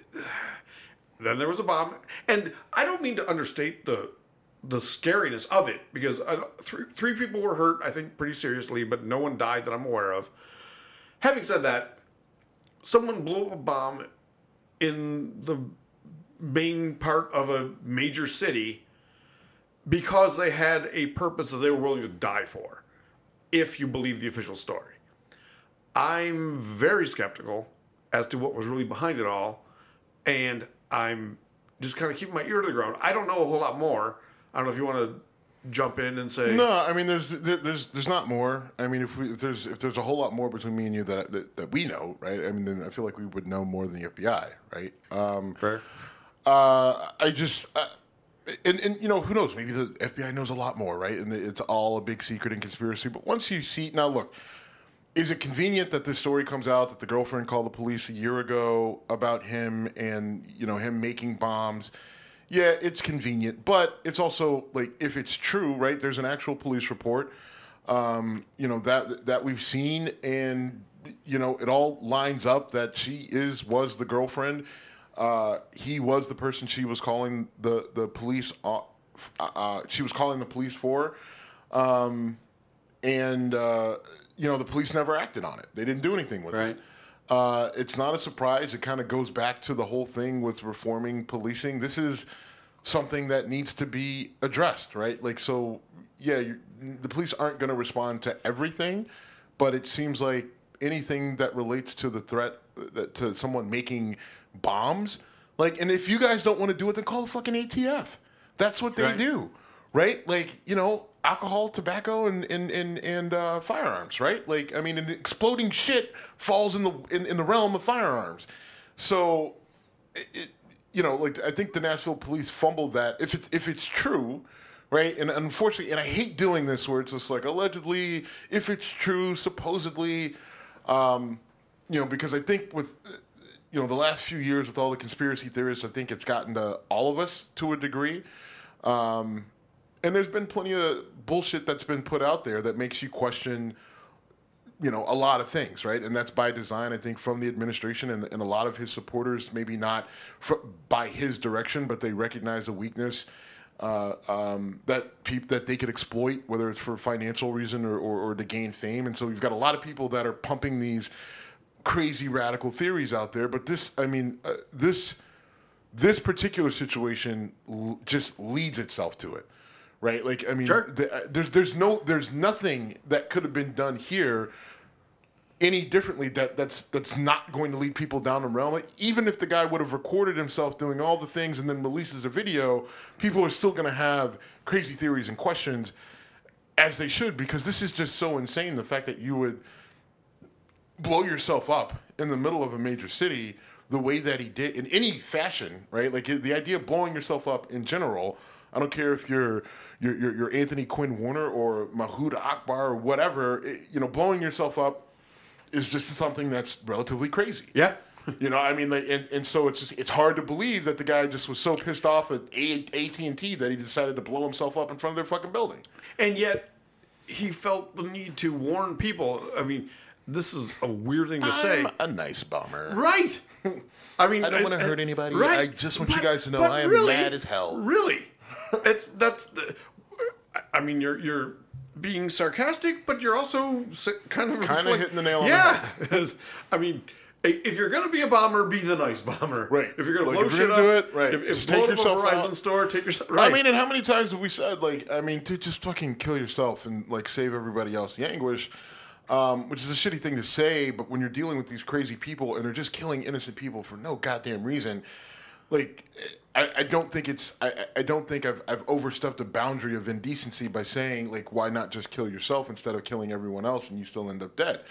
Then there was a bomb, and I don't mean to understate the the scariness of it because I, don't- three three people were hurt, I think, pretty seriously, but no one died that I'm aware of. Having said that, someone blew up a bomb in the main part of a major city because they had a purpose that they were willing to die for, if you believe the official story. I'm very skeptical as to what was really behind it all, and I'm just kind of keeping my ear to the ground. I don't know a whole lot more. I don't know if you want to jump in and say. No, I mean, there's there, there's there's not more. I mean, if we if there's if there's a whole lot more between me and you that that, that we know, right? I mean, then I feel like we would know more than the F B I, right? Um, Fair. Uh, I just, uh, and, and you know, who knows? Maybe the F B I knows a lot more, right? And it's all a big secret and conspiracy. But once you see, now look, is it convenient that this story comes out that the girlfriend called the police a year ago about him and, you know, him making bombs? Yeah, it's convenient, but it's also like, if it's true, right? There's an actual police report, um, you know, that that we've seen, and you know, it all lines up that she is was the girlfriend. Uh, he was the person she was calling the the police. Uh, uh, she was calling the police for, um, and uh, you know, the police never acted on it. They didn't do anything with Right. it. Uh, it's not a surprise. It kind of goes back to the whole thing with reforming policing. This is something that needs to be addressed, right? Like, so, yeah, you the police aren't going to respond to everything, but it seems like anything that relates to the threat that to someone making bombs, like, and if you guys don't want to do it, then call the fucking A T F. That's what they Right. do, right? Like, you know, alcohol, tobacco, and and and, and uh, firearms, right? Like, I mean, and exploding shit falls in the in, in the realm of firearms. So, it, it, you know, like, I think the Nashville police fumbled that. If it's if it's true, right? And unfortunately, and I hate doing this where it's just like allegedly, if it's true, supposedly, um, you know, because I think with you know, the last few years with all the conspiracy theorists, I think it's gotten to all of us to a degree. Um, and there's been plenty of bullshit that's been put out there that makes you question, you know, a lot of things, right? And that's by design, I think, from the administration and, and a lot of his supporters, maybe not fr- by his direction, but they recognize a weakness uh, um, that peop- that they could exploit, whether it's for financial reason or, or, or to gain fame. And so you've got a lot of people that are pumping these crazy radical theories out there. But this, I mean, uh, this this particular situation l- just leads itself to it. Right, like I mean, sure. the, there's there's no there's nothing that could have been done here any differently that that's that's not going to lead people down the realm. Like, even if the guy would have recorded himself doing all the things and then releases a video, people are still going to have crazy theories and questions, as they should, because this is just so insane. The fact that you would blow yourself up in the middle of a major city the way that he did in any fashion, right? Like the idea of blowing yourself up in general. I don't care if you're you're, you're, you're Anthony Quinn Warner or Mahmoud Akbar or whatever. It, you know, blowing yourself up is just something that's relatively crazy. Yeah. You know, I mean, like, and, and so it's just it's hard to believe that the guy just was so pissed off at A T and T that he decided to blow himself up in front of their fucking building. And yet, he felt the need to warn people. I mean, this is a weird thing to I'm say. a nice bomber. Right. I mean, I don't and- want to hurt and- anybody. right. I just want But- you guys to know but I am really, mad as hell. Really, it's that's. The, I mean, you're you're being sarcastic, but you're also s- kind of Kind of like- hitting the nail on yeah. the head. I mean, if you're gonna be a bomber, be the nice bomber. Right. If you're gonna Like, blow if shit you're gonna up, do it, right. If, if Just blow take up a yourself Verizon out. store, take yourself. Right. I mean, and how many times have we said, like, I mean, to just fucking kill yourself and, like, save everybody else the anguish, um, which is a shitty thing to say, but when you're dealing with these crazy people and they're just killing innocent people for no goddamn reason, like, I, I don't think it's, I, I don't think I've, I've overstepped the boundary of indecency by saying, like, why not just kill yourself instead of killing everyone else and you still end up dead?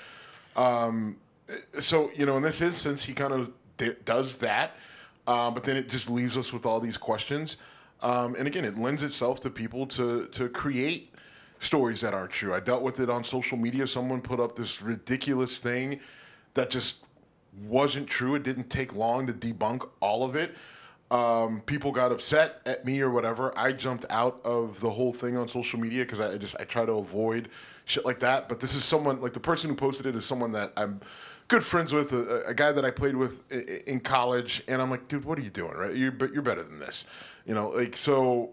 Um, so, you know, in this instance, he kind of d- does that, uh, but then it just leaves us with all these questions. Um, and again, it lends itself to people to to create stories that aren't true. I dealt with it on social media. Someone put up this ridiculous thing that just wasn't true. It didn't take long to debunk all of it. Um, people got upset at me or whatever. I jumped out of the whole thing on social media because I just I try to avoid shit like that. But this is someone, like the person who posted it is someone that I'm good friends with, a, a guy that I played with in college, and I'm like, dude, what are you doing, right? You're you're better than this, you know. Like, so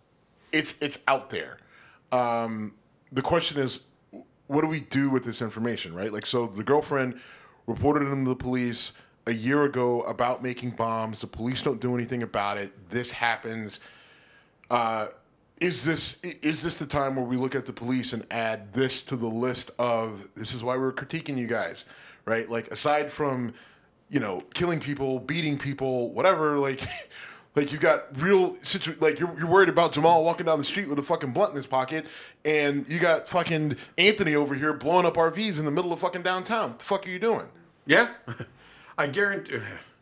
it's it's out there. Um, the question is, what do we do with this information, right? Like, so the girlfriend reported him to the police a year ago about making bombs. The police don't do anything about it. This happens. Uh, is this is this the time where we look at the police and add this to the list of this is why we're critiquing you guys, right? Like, aside from, you know, killing people, beating people, whatever, like, like you got real situ- like you're, you're worried about Jamal walking down the street with a fucking blunt in his pocket, and you got fucking Anthony over here blowing up R Vs in the middle of fucking downtown. What the fuck are you doing? Yeah, I guarantee.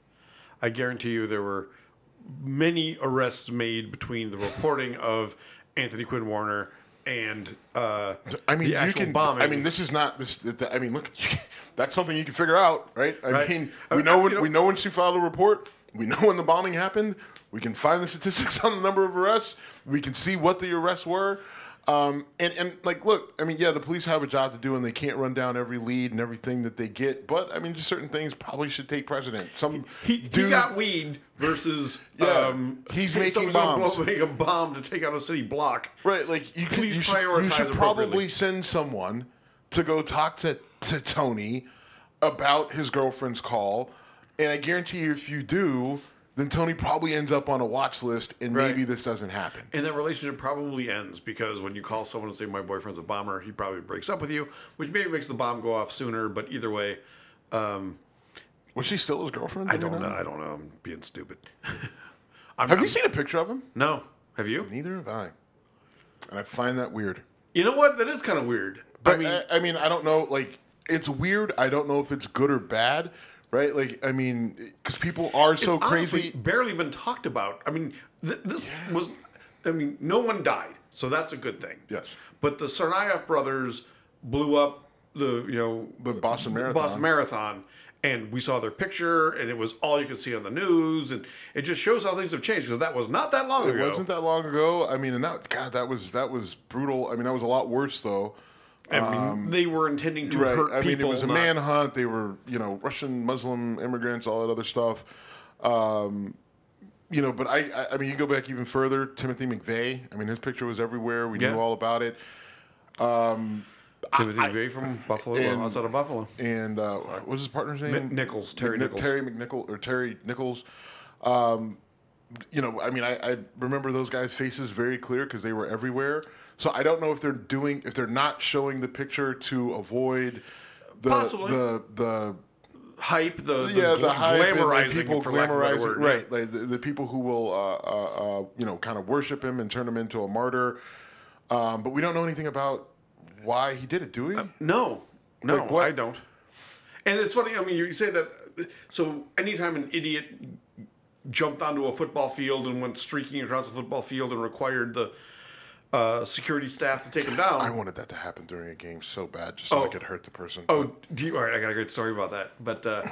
I guarantee you there were many arrests made between the reporting of Anthony Quinn Warner and uh, I mean, the you actual can. bombing. I mean, this is not. This. I mean, look, that's something you can figure out, right? I Right. mean, I we mean, know you when know- we know when she filed a report. We know when the bombing happened. We can find the statistics on the number of arrests. We can see what the arrests were. Um, and, and like, look, I mean, yeah, the police have a job to do, and they can't run down every lead and everything that they get. But I mean, just certain things probably should take precedent. Some he, dude, he got weed versus Yeah, um, he's making someone bombs. blowing a bomb to take out a city block. right? Like, you could, Please you should, you prioritize should appropriately. probably send someone to go talk to to Tony about his girlfriend's call. And I guarantee you, if you do, then Tony probably ends up on a watch list, and Right. maybe this doesn't happen. And that relationship probably ends because when you call someone and say, my boyfriend's a bomber, he probably breaks up with you, which maybe makes the bomb go off sooner. But either way, um, Was she still his girlfriend? I Do we don't know. I don't know. I'm being stupid. I'm, Have I'm- you seen a picture of him? No. Have you? Neither have I. And I find that weird. You know what? That is kind of weird. But I mean, I, I mean, I don't know. Like, it's weird. I don't know if it's good or bad, right? Like, I mean, because people are so it's honestly crazy. barely been talked about. I mean, th- this was, I mean, no one died, so that's a good thing. Yes. But the Tsarnaev brothers blew up the, you know, The Boston Marathon. Boston Marathon, and we saw their picture, and it was all you could see on the news, and it just shows how things have changed, because that was not that long It ago. wasn't that long ago. I mean, and that God, that was that was brutal. I mean, that was a lot worse though. I mean, they were intending to Right. hurt I mean, people. it was a not- manhunt. They were, you know, Russian Muslim immigrants, all that other stuff. Um, you know, but I, I, I mean, you go back even further. Timothy McVeigh. I mean, his picture was everywhere. We Yeah. knew all about it. Um, Timothy McVeigh from Buffalo, and- well, outside of Buffalo. and uh, what was his partner's name? Mc- Nichols, Terry Mc- Nichols. Terry McNichol or Terry Nichols. Um, you know, I mean, I, I remember those guys' faces very clear because they were everywhere. So I don't know if they're doing, if they're not showing the picture to avoid the Possibly. the the Hype, the, the, yeah, gl- the hype and the glamorizing, people for lack of a better glamorizing, word. right? Like the, the people who will, uh, uh, uh, you know, kind of worship him and turn him into a martyr. Um, but we don't know anything about why he did it, do we? No, no, Like what? I don't. And it's funny. I mean, you say that. So anytime an idiot jumped onto a football field and went streaking across the football field and required the uh, security staff to take him down. I wanted that to happen during a game so bad, just so Oh. I could hurt the person. Oh, do you, all right. I got a great story about that. But uh,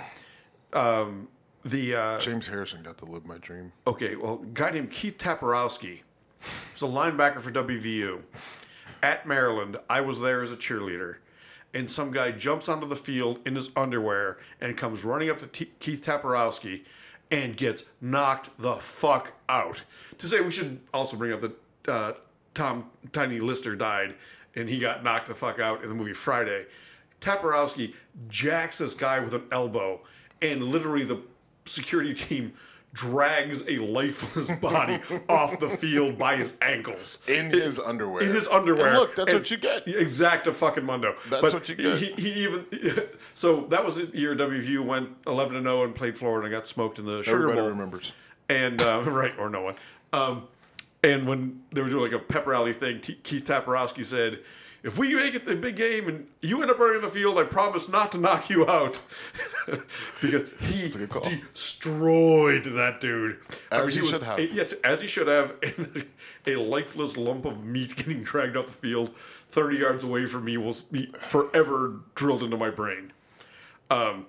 um, the uh, James Harrison got to live my dream. okay, well, a guy named Keith Taparowski was a linebacker for W V U at Maryland. I was there as a cheerleader, and some guy jumps onto the field in his underwear and comes running up to T- Keith Taparowski and gets knocked the fuck out. To say, we should also bring up that uh, Tom Tiny Lister died, and he got knocked the fuck out in the movie Friday. Taparowski jacks this guy with an elbow, and literally the security team drags a lifeless body off the field by his ankles. In his underwear. In his underwear. And look, that's And- what you get. Exacta fucking mundo. That's But what you get. He, he even so that was the year W V U went eleven and zero and played Florida and got smoked in the Sugar Everybody Bowl. remembers. And uh, right, or no one. Um, and when they were doing like a pep rally thing, T- Keith Taparowski said, "If we make it the big game and you end up running the field, I promise not to knock you out," because he good call. destroyed that dude. As he was, should have. Yes, as he should have. And a lifeless lump of meat getting dragged off the field thirty yards away from me will be forever drilled into my brain. Um,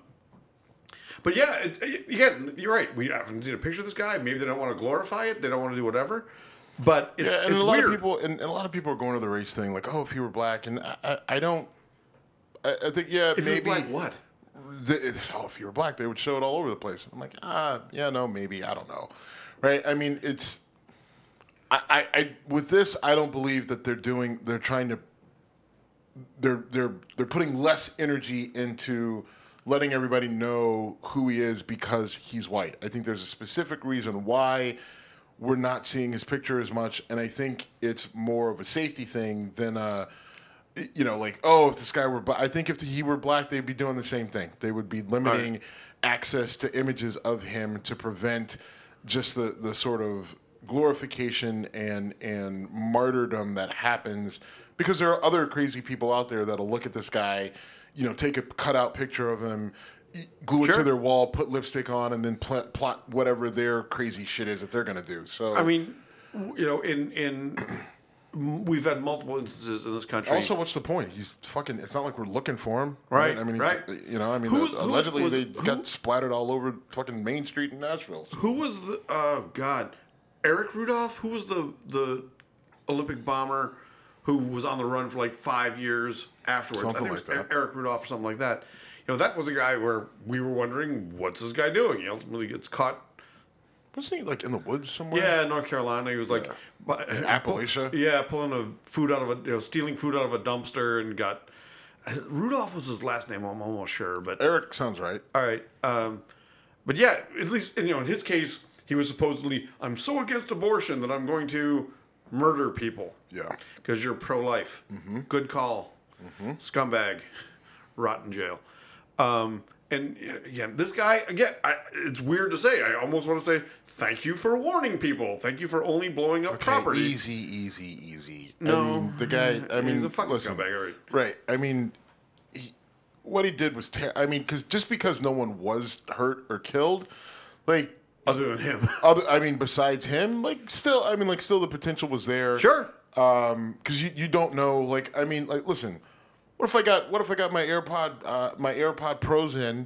But yeah, it, it- again, you're right. We haven't seen a picture of this guy. Maybe they don't want to glorify it. They don't want to do whatever. But it's, Yeah, and it's a lot weird. of people and, and a lot of people are going to the race thing like, oh, if he were black, and I, I, I don't. I, I think yeah, if maybe. you're black, what? the, oh, if you were black, they would show it all over the place. I'm like, ah, yeah, no, maybe, I don't know, right? I mean, it's. I, I, I with this, I don't believe that they're doing. They're trying to. They're they're they're putting less energy into letting everybody know who he is because he's white. I think there's a specific reason why we're not seeing his picture as much, and I think it's more of a safety thing than a, you know, like, oh, if this guy were black. I think if he were black, they'd be doing the same thing. They would be limiting Right. access to images of him to prevent just the, the sort of glorification and and martyrdom that happens, because there are other crazy people out there that'll look at this guy, you know, take a cutout picture of him, glue it Sure. to their wall, put lipstick on, and then pl- plot whatever their crazy shit is that they're going to do. So I mean, you know, in in we've had multiple instances in this country. also, what's the point? He's fucking. It's not like we're looking for him, Right, I mean, right. he's- you know, I mean, Who's- uh, who's- allegedly was- they who- got splattered all over fucking Main Street in Nashville. Who was the? Oh God, Eric Rudolph. Who was the the Olympic bomber who was on the run for like five years afterwards? Something I think like it was that. Eric Rudolph or something like that. You know, that was a guy where we were wondering, what's this guy doing? He ultimately gets caught. Wasn't he like in the woods somewhere? Yeah, North Carolina. He was like, bu- Appalachia? Yeah, pulling a food out of a, you know, stealing food out of a dumpster, and got. Rudolph was his last name. I'm almost sure, but Eric sounds right. all right. Um, but yeah, at least you know in his case, he was supposedly, I'm so against abortion that I'm going to murder people. Yeah. Because you're pro-life. Mm-hmm. Good call. Scumbag. Rot in jail. Um, and uh, again, this guy, again, I, it's weird to say. I almost want to say, thank you for warning people. Thank you for only blowing up Okay, property. easy, easy, easy. I No. mean, the guy. I mean, He's a fucking listen, scumbag, all right. Right. I mean, he, what he did was. Ter- I mean, because just because no one was hurt or killed, like. Other than him. Other, I mean, besides him, like, still, I mean, like, still the potential was there. Sure. Um, because you, you don't know, like, I mean, like, listen, what if I got what if I got my AirPod uh, my AirPod Pros in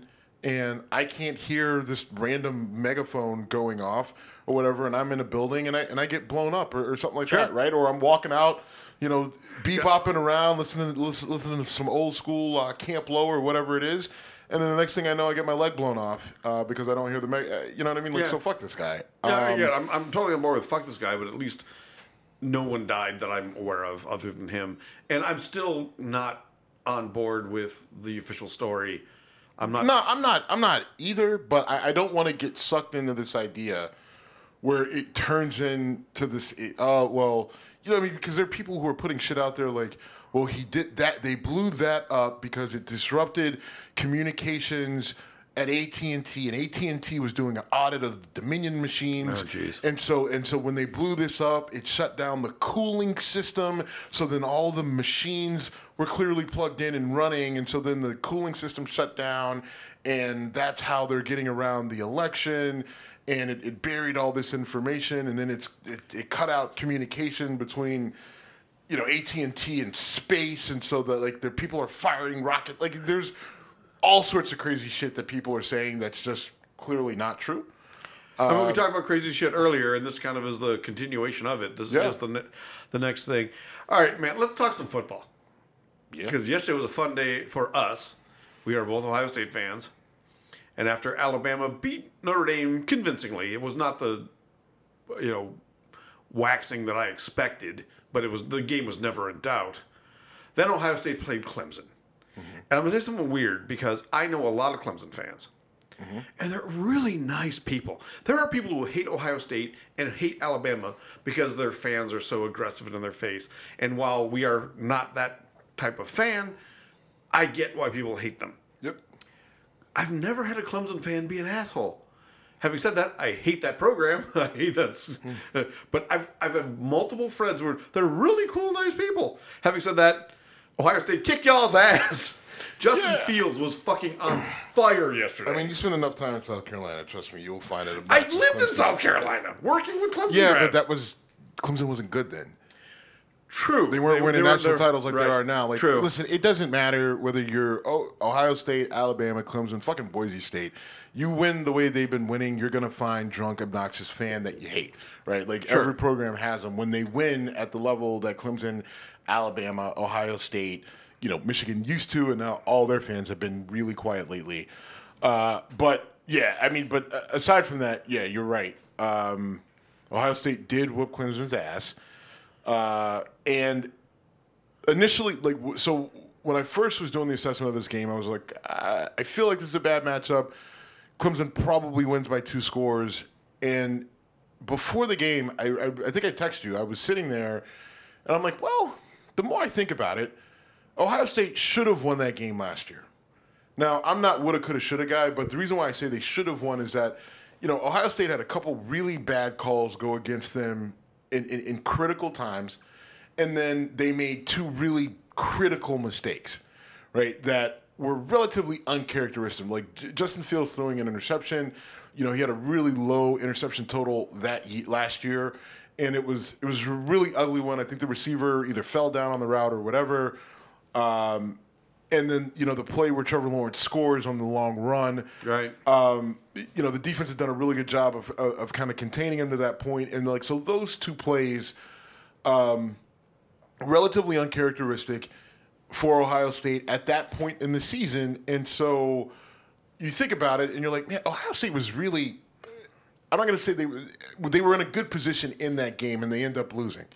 and I can't hear this random megaphone going off or whatever, and I'm in a building and I and I get blown up or, or something like Sure. that, right? Or I'm walking out, you know, bebopping around, listening to, listen, listening to some old school uh, Camp Low or whatever it is, and then the next thing I know, I get my leg blown off uh, because I don't hear the, me- uh, you know what I mean? Like, Yeah. so fuck this guy. Yeah, Um, yeah, I'm, I'm totally on board with fuck this guy, but at least no one died that I'm aware of other than him. And I'm still not on board with the official story. I'm not. No, I'm not. I'm not either. But I, I don't want to get sucked into this idea where it turns into this. Oh, uh, well, you know what I mean? Because there are people who are putting shit out there like, well, he did that. They blew that up because it disrupted communications at A T and T, and A T and T was doing an audit of the Dominion machines. Oh, jeez. And so, and so when they blew this up, it shut down the cooling system. So then all the machines were clearly plugged in and running. And so then the cooling system shut down, and that's how they're getting around the election. And it, it buried all this information, and then it's it, it cut out communication between, you know, A T and T and space, and so that like the people are firing rocket. Like there's all sorts of crazy shit that people are saying that's just clearly not true. I mean, we talked about crazy shit earlier, and this kind of is the continuation of it. This is Yeah. just the ne- the next thing. All right, man, let's talk some football. Yeah. Because yesterday was a fun day for us. We are both Ohio State fans. And after Alabama beat Notre Dame convincingly, it was not the, you know, waxing that I expected, but it was the game was never in doubt. Then Ohio State played Clemson. Mm-hmm. And I'm going to say something weird because I know a lot of Clemson fans. Mm-hmm. And they're really nice people. There are people who hate Ohio State and hate Alabama because their fans are so aggressive and in their face. And while we are not that type of fan, I get why people hate them. Yep. I've never had a Clemson fan be an asshole. Having said that, I hate that program. I hate that. Mm. But I've I've had multiple friends who are they're really cool, nice people. Having said that, Ohio State kicked y'all's ass. Justin Yeah. Fields was fucking on fire yesterday. I mean, you spend enough time in South Carolina. Trust me, you'll find it. I lived in South Carolina, working with Clemson. Yeah, grads. but that was Clemson wasn't good then. True. They weren't winning they were- national they're- titles like right. they are now. Like, True. listen, it doesn't matter whether you're oh, Ohio State, Alabama, Clemson, fucking Boise State. You win the way they've been winning, you're gonna find drunk, obnoxious fan that you hate, right? Like Sure. every program has them. When they win at the level that Clemson, Alabama, Ohio State, you know, Michigan used to, and now all their fans have been really quiet lately. Uh, but yeah, I mean, but aside from that, yeah, you're right. Um, Ohio State did whoop Clemson's ass, uh, and initially, like, w- so when I first was doing the assessment of this game, I was like, I, I feel like this is a bad matchup. Clemson probably wins by two scores. And before the game, I, I, I think I texted you. I was sitting there, and I'm like, well, the more I think about it, Ohio State should have won that game last year. Now, I'm not woulda, coulda, shoulda guy, but the reason why I say they should have won is that, you know, Ohio State had a couple really bad calls go against them in, in, in critical times, and then they made two really critical mistakes, right, that were relatively uncharacteristic. Like J- Justin Fields throwing an interception, you know, he had a really low interception total that ye- last year, and it was it was a really ugly one. I think the receiver either fell down on the route or whatever. Um, and then, you know, the play where Trevor Lawrence scores on the long run. Right. Um, you know, the defense had done a really good job of, of, of kind of containing him to that point. And, like, so those two plays, um, relatively uncharacteristic for Ohio State at that point in the season. And so you think about it and you're like, man, Ohio State was really, I'm not going to say they were, they were in a good position in that game and they end up losing.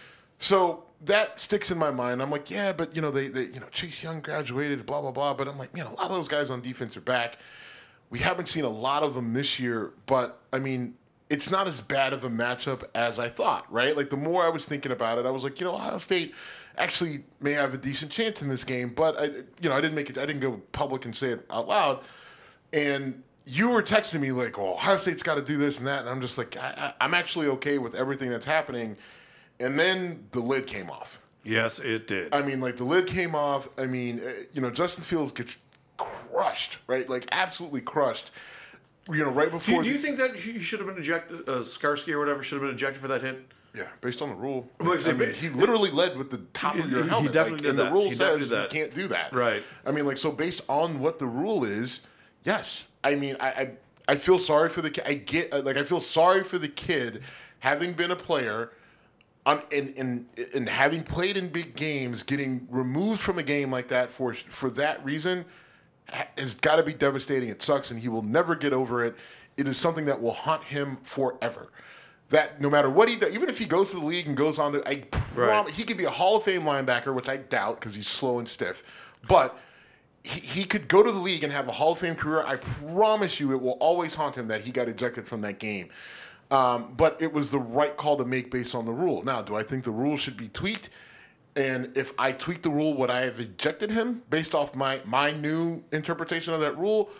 So that sticks in my mind. I'm like, yeah, but, you know, they, they, you know, Chase Young graduated, blah, blah, blah. But I'm like, man, a lot of those guys on defense are back. We haven't seen a lot of them this year, but, I mean, it's not as bad of a matchup as I thought, right? Like, the more I was thinking about it, I was like, you know, Ohio State actually may have a decent chance in this game. But, I, you know, I didn't make it, I didn't go public and say it out loud. And you were texting me like, oh, Ohio State's got to do this and that. And I'm just like, I, I, I'm actually okay with everything that's happening. And then the lid came off. Yes, it did. I mean, like, the lid came off. I mean, uh, you know, Justin Fields gets crushed, right? Like, absolutely crushed. You know, right do, before. you, do you the- think that he should have been ejected, uh, Skarsky or whatever, should have been ejected for that hit? Yeah, based on the rule. Well, I mean, he literally led with the top of your He- he helmet. definitely like, did and that. the rule He says definitely you did that. can't do that. Right. I mean, like, so based on what the rule is, Yes. I mean, I, I I feel sorry for the kid. I get like I feel sorry for the kid having been a player on and and and having played in big games, getting removed from a game like that for for that reason has got to be devastating. It sucks, and he will never get over it. It is something that will haunt him forever. That no matter what he does, even if he goes to the league and goes on to, I prom- Right. he could be a Hall of Fame linebacker, which I doubt because he's slow and stiff, but. He, he could go to the league and have a Hall of Fame career. I promise you it will always haunt him that he got ejected from that game. Um, but it was the right call to make based on the rule. Now, do I think the rule should be tweaked? And if I tweak the rule, would I have ejected him based off my, my new interpretation of that rule?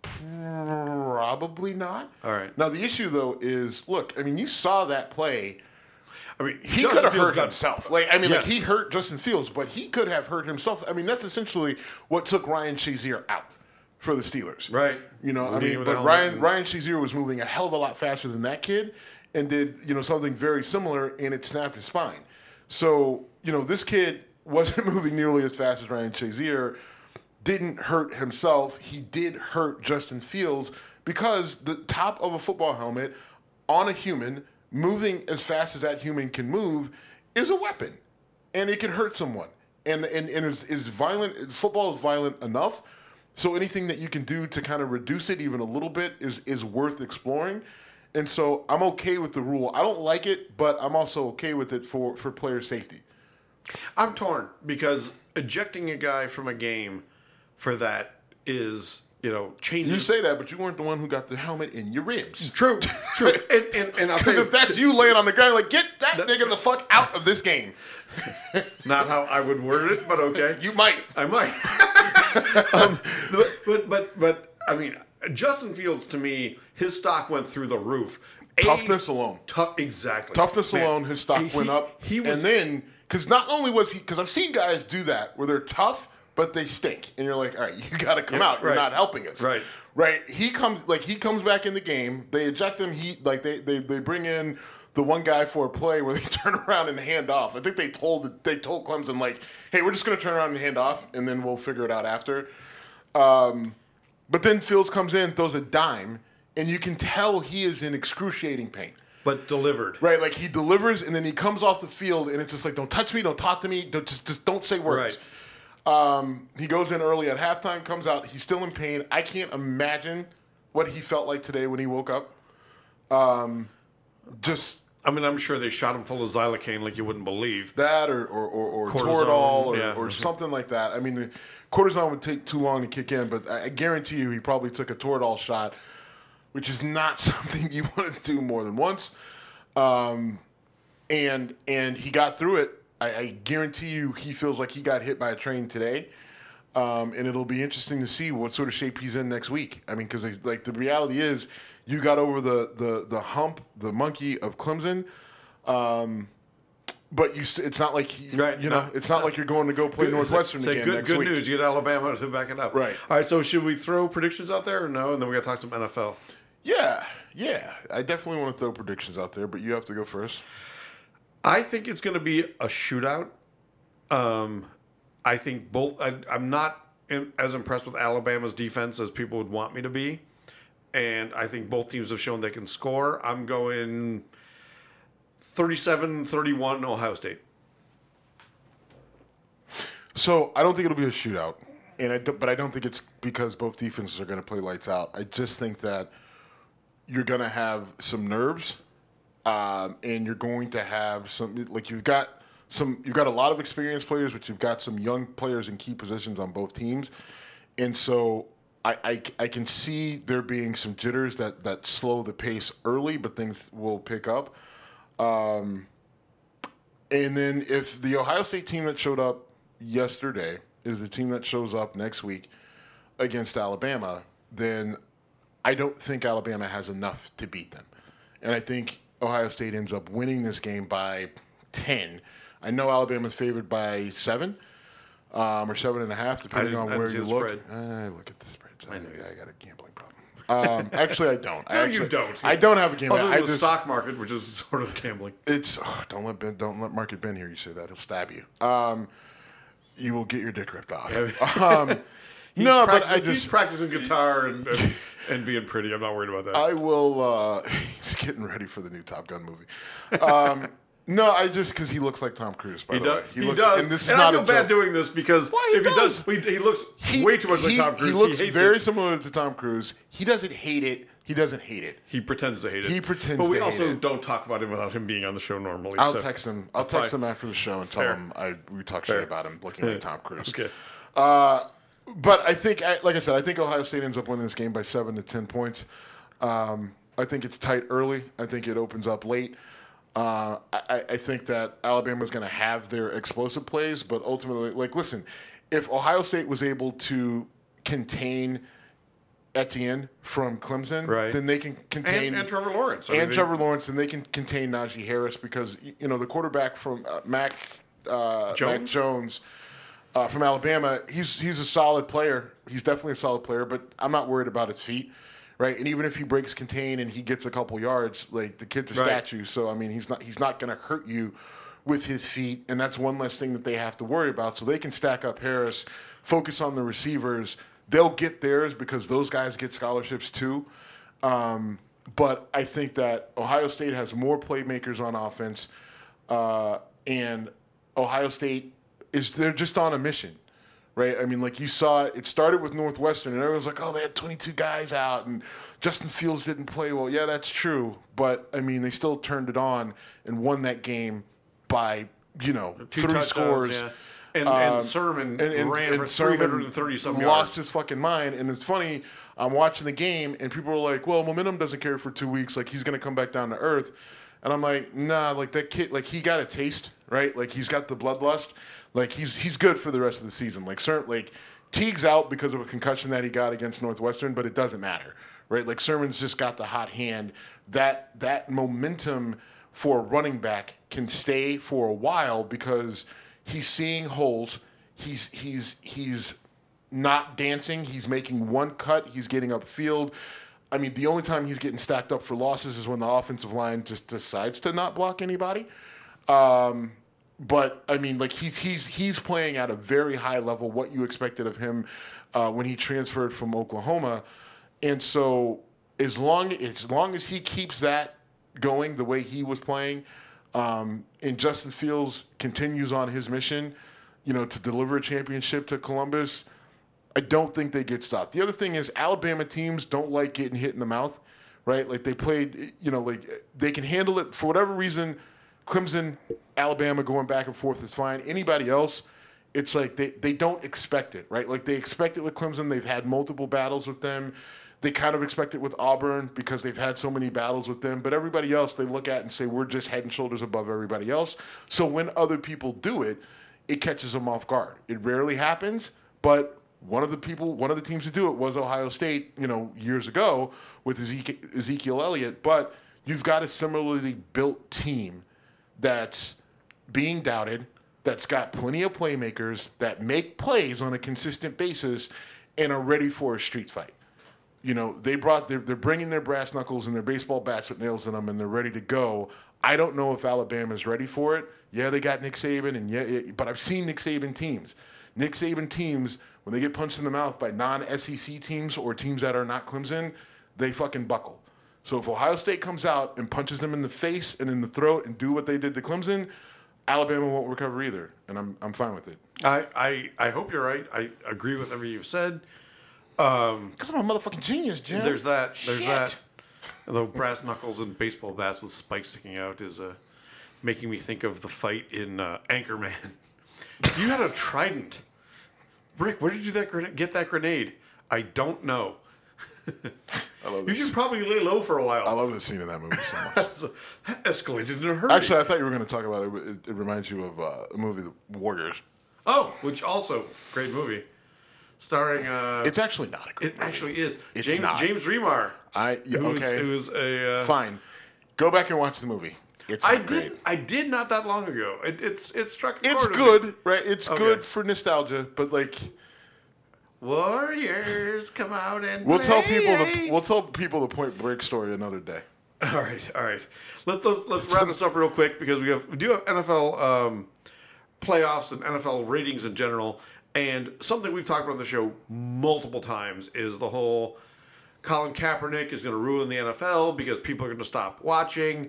Probably not. All right. Now, the issue, though, is, look, I mean, you saw that play. I mean, He Justin could have Fields hurt got- himself. Like I mean, Yes. like he hurt Justin Fields, but he could have hurt himself. I mean, that's essentially what took Ryan Shazier out for the Steelers. Right. You know, I Leading mean, with but a helmet Ryan and- Ryan Shazier was moving a hell of a lot faster than that kid, and did you know something very similar, and it snapped his spine. So you know, this kid wasn't moving nearly as fast as Ryan Shazier. Didn't hurt himself. He did hurt Justin Fields because the top of a football helmet on a human moving as fast as that human can move is a weapon, and it can hurt someone. And and, and is, is violent. Football is violent enough, so anything that you can do to kind of reduce it even a little bit is is worth exploring. And so I'm okay with the rule. I don't like it, but I'm also okay with it for, for player safety. I'm torn because ejecting a guy from a game for that is, you know, changing. You say that, but you weren't the one who got the helmet in your ribs. True, true. and, and, and I'll tell Because you, if that's you laying on the ground, like, get that nigga the fuck out of this game. not how I would word it, but okay. You might. I might. um, but, but, but, but, I mean, Justin Fields, to me, his stock went through the roof. A, Toughness alone. Tough, exactly. Toughness Man, alone, his stock he- went up. He was, and then, because not only was he, because I've seen guys do that where they're tough, but they stink. And you're like, all right, you got to come Yeah, out. You're right. not helping us. Right. Right. He comes, like, he comes back in the game. They eject him. He, like, they, they, they bring in the one guy for a play where they turn around and hand off. I think they told, they told Clemson, like, hey, we're just going to turn around and hand off, and then we'll figure it out after. Um, but then Fields comes in, throws a dime, and you can tell he is in excruciating pain. but delivered. Right, like he delivers and then he comes off the field and it's just like, don't touch me, don't talk to me, don't, just, just don't say words. Um, he goes in early at halftime, comes out, he's still in pain. I can't imagine what he felt like today when he woke up. Um, just I mean, I'm sure they shot him full of xylocaine like you wouldn't believe. that or, or, or, or Cortisone, Toradol or, yeah. or something like that. I mean, the cortisone would take too long to kick in, but I, I guarantee you he probably took a Toradol shot, which is not something you want to do more than once. Um, and and he got through it. I, I guarantee you he feels like he got hit by a train today. Um, and it'll be interesting to see what sort of shape he's in next week. I mean, because like the reality is, you got over the the the hump, the monkey of Clemson, um, but you st- it's not like he, Right, you know no, it's not like you're going to go play Northwestern Say again good, next good week. news. You get Alabama to back it up. Right. All right. So should we throw predictions out there or no? And then we got to talk some N F L. Yeah, yeah. I definitely want to throw predictions out there, but you have to go first. I think it's going to be a shootout. Um, I think both. I, I'm not in, as impressed with Alabama's defense as people would want me to be, and I think both teams have shown they can score. I'm going thirty-seven thirty-one Ohio State. So I don't think it'll be a shootout, and I do, but I don't think it's because both defenses are going to play lights out. I just think that you're going to have some nerves, um, and you're going to have some like you've got some you've got a lot of experienced players, but you've got some young players in key positions on both teams, and so I, I, I can see there being some jitters that that slow the pace early, but things will pick up. Um, and then if the Ohio State team that showed up yesterday is the team that shows up next week against Alabama, then I don't think Alabama has enough to beat them. And I think Ohio State ends up winning this game by ten. I know Alabama's favored by seven um, or seven and a half, depending didn't- on I where didn't you see the look. spread. I look at the spreads. I, I got a gambling problem. Um, actually, I don't. I No, actually, you don't. I don't have a gambling. Other I than the just, stock market, which is sort of gambling. It's oh, don't let Ben, don't let Market Ben hear you say that. He'll stab you. Um, you will get your dick ripped off. um, He's no, but I he's just practicing guitar and, and, and being pretty. I'm not worried about that. I will. Uh, he's getting ready for the new Top Gun movie. Um, no, I just because he looks like Tom Cruise. By he the does. way, He, looks, does. And, this is and not I feel a bad joke. doing this because Why, he if he does. does, he, he looks He, way too much he, like Tom Cruise. He looks hates very it. similar to Tom Cruise. He doesn't hate it. He doesn't hate it. He pretends to hate it. He pretends But we to hate also it. don't talk about him without him being on the show normally. I'll so. text him. I'll That's text fine. him after the show and tell Fair. him I we talk Fair. shit about him looking like Tom Cruise. Okay. Uh, but I think, I- like I said, I think Ohio State ends up winning this game by seven to ten points. Um, I think it's tight early. I think it opens up late. Uh, I, I think that Alabama's going to have their explosive plays, but ultimately, like, listen, if Ohio State was able to contain Etienne from Clemson, Right. then they can contain And, and Trevor Lawrence. I and mean, they- Trevor Lawrence, and they can contain Najee Harris because you know the quarterback from uh, Mac uh, Jones? Mac Jones uh, from Alabama. He's he's a solid player. He's definitely a solid player, but I'm not worried about his feet, right? And even if he breaks contain and he gets a couple yards, like the kid's a Right. statue. So I mean, he's not he's not going to hurt you with his feet, and that's one less thing that they have to worry about. So they can stack up Harris, focus on the receivers. They'll get theirs because those guys get scholarships too. Um, but I think that Ohio State has more playmakers on offense, uh, and Ohio State is they're just on a mission, right? I mean, like you saw, it started with Northwestern, and everyone's like, "Oh, they had twenty-two guys out, and Justin Fields didn't play well." Yeah, that's true, but I mean, they still turned it on and won that game by you know Two three touchdowns, scores. yeah. And, Um, and Sermon ran for three hundred thirty some yards. lost his fucking mind. And it's funny, I'm watching the game, and people are like, well, momentum doesn't carry for two weeks. Like, he's going to come back down to earth. And I'm like, nah, like, that kid, like, he got a taste, right? Like, he's got the bloodlust. Like, he's he's good for the rest of the season. Like, certain, like, Teague's out because of a concussion that he got against Northwestern, but it doesn't matter, right? Like, Sermon's just got the hot hand. That That momentum for a running back can stay for a while because he's seeing holes. He's he's he's not dancing. He's making one cut. He's getting upfield. I mean, the only time he's getting stacked up for losses is when the offensive line just decides to not block anybody. Um, but I mean, like he's he's he's playing at a very high level. What you expected of him uh, when he transferred from Oklahoma, and so as long as long as he keeps that going the way he was playing. Um, and Justin Fields continues on his mission, you know, to deliver a championship to Columbus. I don't think they get stopped. The other thing is Alabama teams don't like getting hit in the mouth, right? Like they played, you know, like they can handle it for whatever reason. Clemson, Alabama going back and forth is fine. Anybody else, it's like they, they don't expect it, right? Like they expect it with Clemson. They've had multiple battles with them. They kind of expect it with Auburn because they've had so many battles with them. But everybody else they look at and say, we're just head and shoulders above everybody else. So when other people do it, it catches them off guard. It rarely happens, but one of the people, one of the teams to do it was Ohio State, you know, years ago with Ezekiel, Ezekiel Elliott. But you've got a similarly built team that's being doubted, that's got plenty of playmakers that make plays on a consistent basis and are ready for a street fight. You know, they brought they're, they're bringing their brass knuckles and their baseball bats with nails in them, and they're ready to go. I don't know if Alabama's ready for it. Yeah, they got Nick Saban, and yeah, it, but I've seen Nick Saban teams. Nick Saban teams, when they get punched in the mouth by non-S E C teams or teams that are not Clemson, they fucking buckle. So if Ohio State comes out and punches them in the face and in the throat and do what they did to Clemson, Alabama won't recover either, and I'm I'm fine with it. I, I, I hope you're right. I agree with everything you've said. Um, Because I'm a motherfucking genius, Jim. there's that. There's Shit. that. Although brass knuckles and baseball bats with spikes sticking out is uh, making me think of the fight in uh, Anchorman. You had a trident. Rick, where did you that grenade, get that grenade? I don't know. I love You this. should probably lay low for a while. I love this scene in that movie so much. So, that escalated in a hurry. Actually, I thought you were going to talk about it. It, it reminds you of uh, a movie, The Warriors. oh, which also great movie, starring. Uh, It's actually not a great it movie. actually is It's James not. James Remar. I yeah, Who was- okay. It was a. Uh, Fine. Go back and watch the movie. It's I not great. did. I did not that long ago. It, it's it struck. a It's chord with me. good, right? It's Okay. good for nostalgia, but like Warriors, come out and we'll play. tell people the we'll tell people the Point Break story another day. All right, all right. Let's let's, let's wrap this up real quick because we have we do have N F L um, playoffs and N F L ratings in general, And something we've talked about on the show multiple times is the whole Colin Kaepernick is going to ruin the N F L because people are going to stop watching.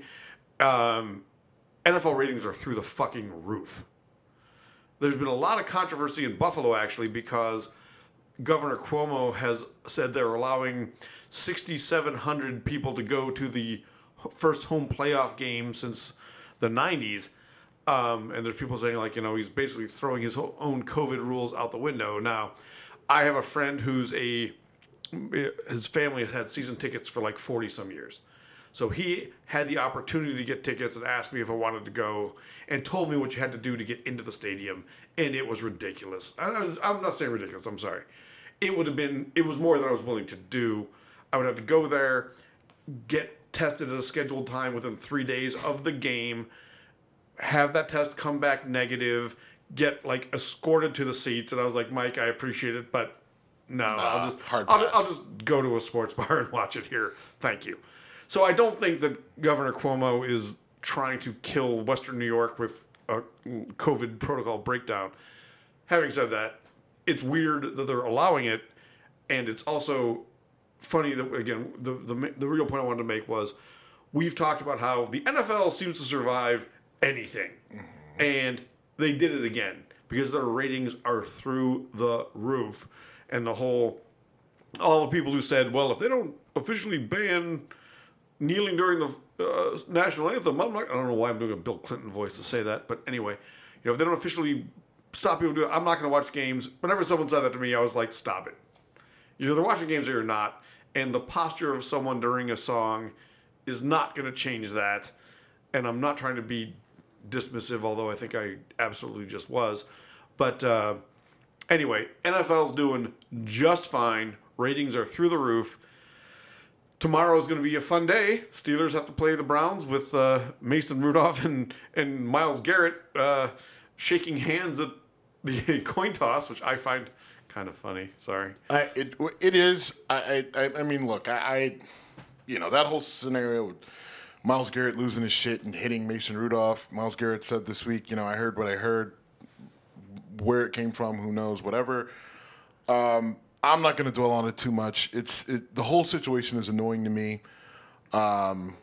Um, N F L ratings are through the fucking roof. There's been a lot of controversy in Buffalo, actually, because Governor Cuomo has said they're allowing six thousand seven hundred people to go to the first home playoff game since the nineties. Um, and there's people saying, like, you know, he's basically throwing his own COVID rules out the window. Now, I have a friend who's a, his family has had season tickets for like forty some years. So he had the opportunity to get tickets and asked me if I wanted to go and told me what you had to do to get into the stadium. And it was ridiculous. I was, I'm not saying ridiculous. I'm sorry. It would have been, it was more than I was willing to do. I would have to go there, get tested at a scheduled time within three days of the game, have that test come back negative, get like escorted to the seats. And I was like, Mike, I appreciate it, but no, nah, I'll just, hard I'll, I'll just go to a sports bar and watch it here. Thank you. So I don't think that Governor Cuomo is trying to kill Western New York with a COVID protocol breakdown. Having said that, it's weird that they're allowing it, and it's also funny that, again, the, the the real point I wanted to make was we've talked about how the N F L seems to survive anything, mm-hmm. and they did it again because their ratings are through the roof, and the whole, all the people who said, well, if they don't officially ban kneeling during the uh, national anthem, I'm not, I don't know why I'm doing a Bill Clinton voice to say that, but anyway, you know, if they don't officially stop people doing it, I'm not going to watch games. Whenever someone said that to me, I was like, stop it. You're either watching games or you're not, and the posture of someone during a song is not going to change that, and I'm not trying to be dismissive, although I think I absolutely just was, but uh, anyway, N F L's doing just fine. Ratings are through the roof. Tomorrow's going to be a fun day. Steelers have to play the Browns with uh, Mason Rudolph and, and Myles Garrett uh, shaking hands at the coin toss, which I find kind of funny. Sorry. I, it it is. I I, I mean, look, I, I you know that whole scenario with Myles Garrett losing his shit and hitting Mason Rudolph. Myles Garrett said this week, you know, I heard what I heard. Where it came from, who knows? Whatever. Um, I'm not going to dwell on it too much. It's it, the whole situation is annoying to me. Um,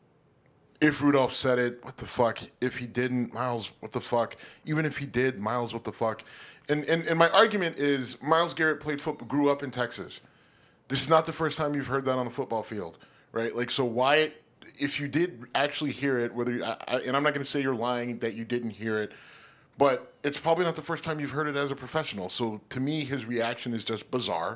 if Rudolph said it, what the fuck? If he didn't, Myles, what the fuck? Even if he did, Myles, what the fuck? And and, and my argument is Myles Garrett played football, grew up in Texas. This is not the first time you've heard that on the football field, right? Like, so why, if you did actually hear it, whether you, I, I, and I'm not going to say you're lying that you didn't hear it, but it's probably not the first time you've heard it as a professional. So to me, his reaction is just bizarre.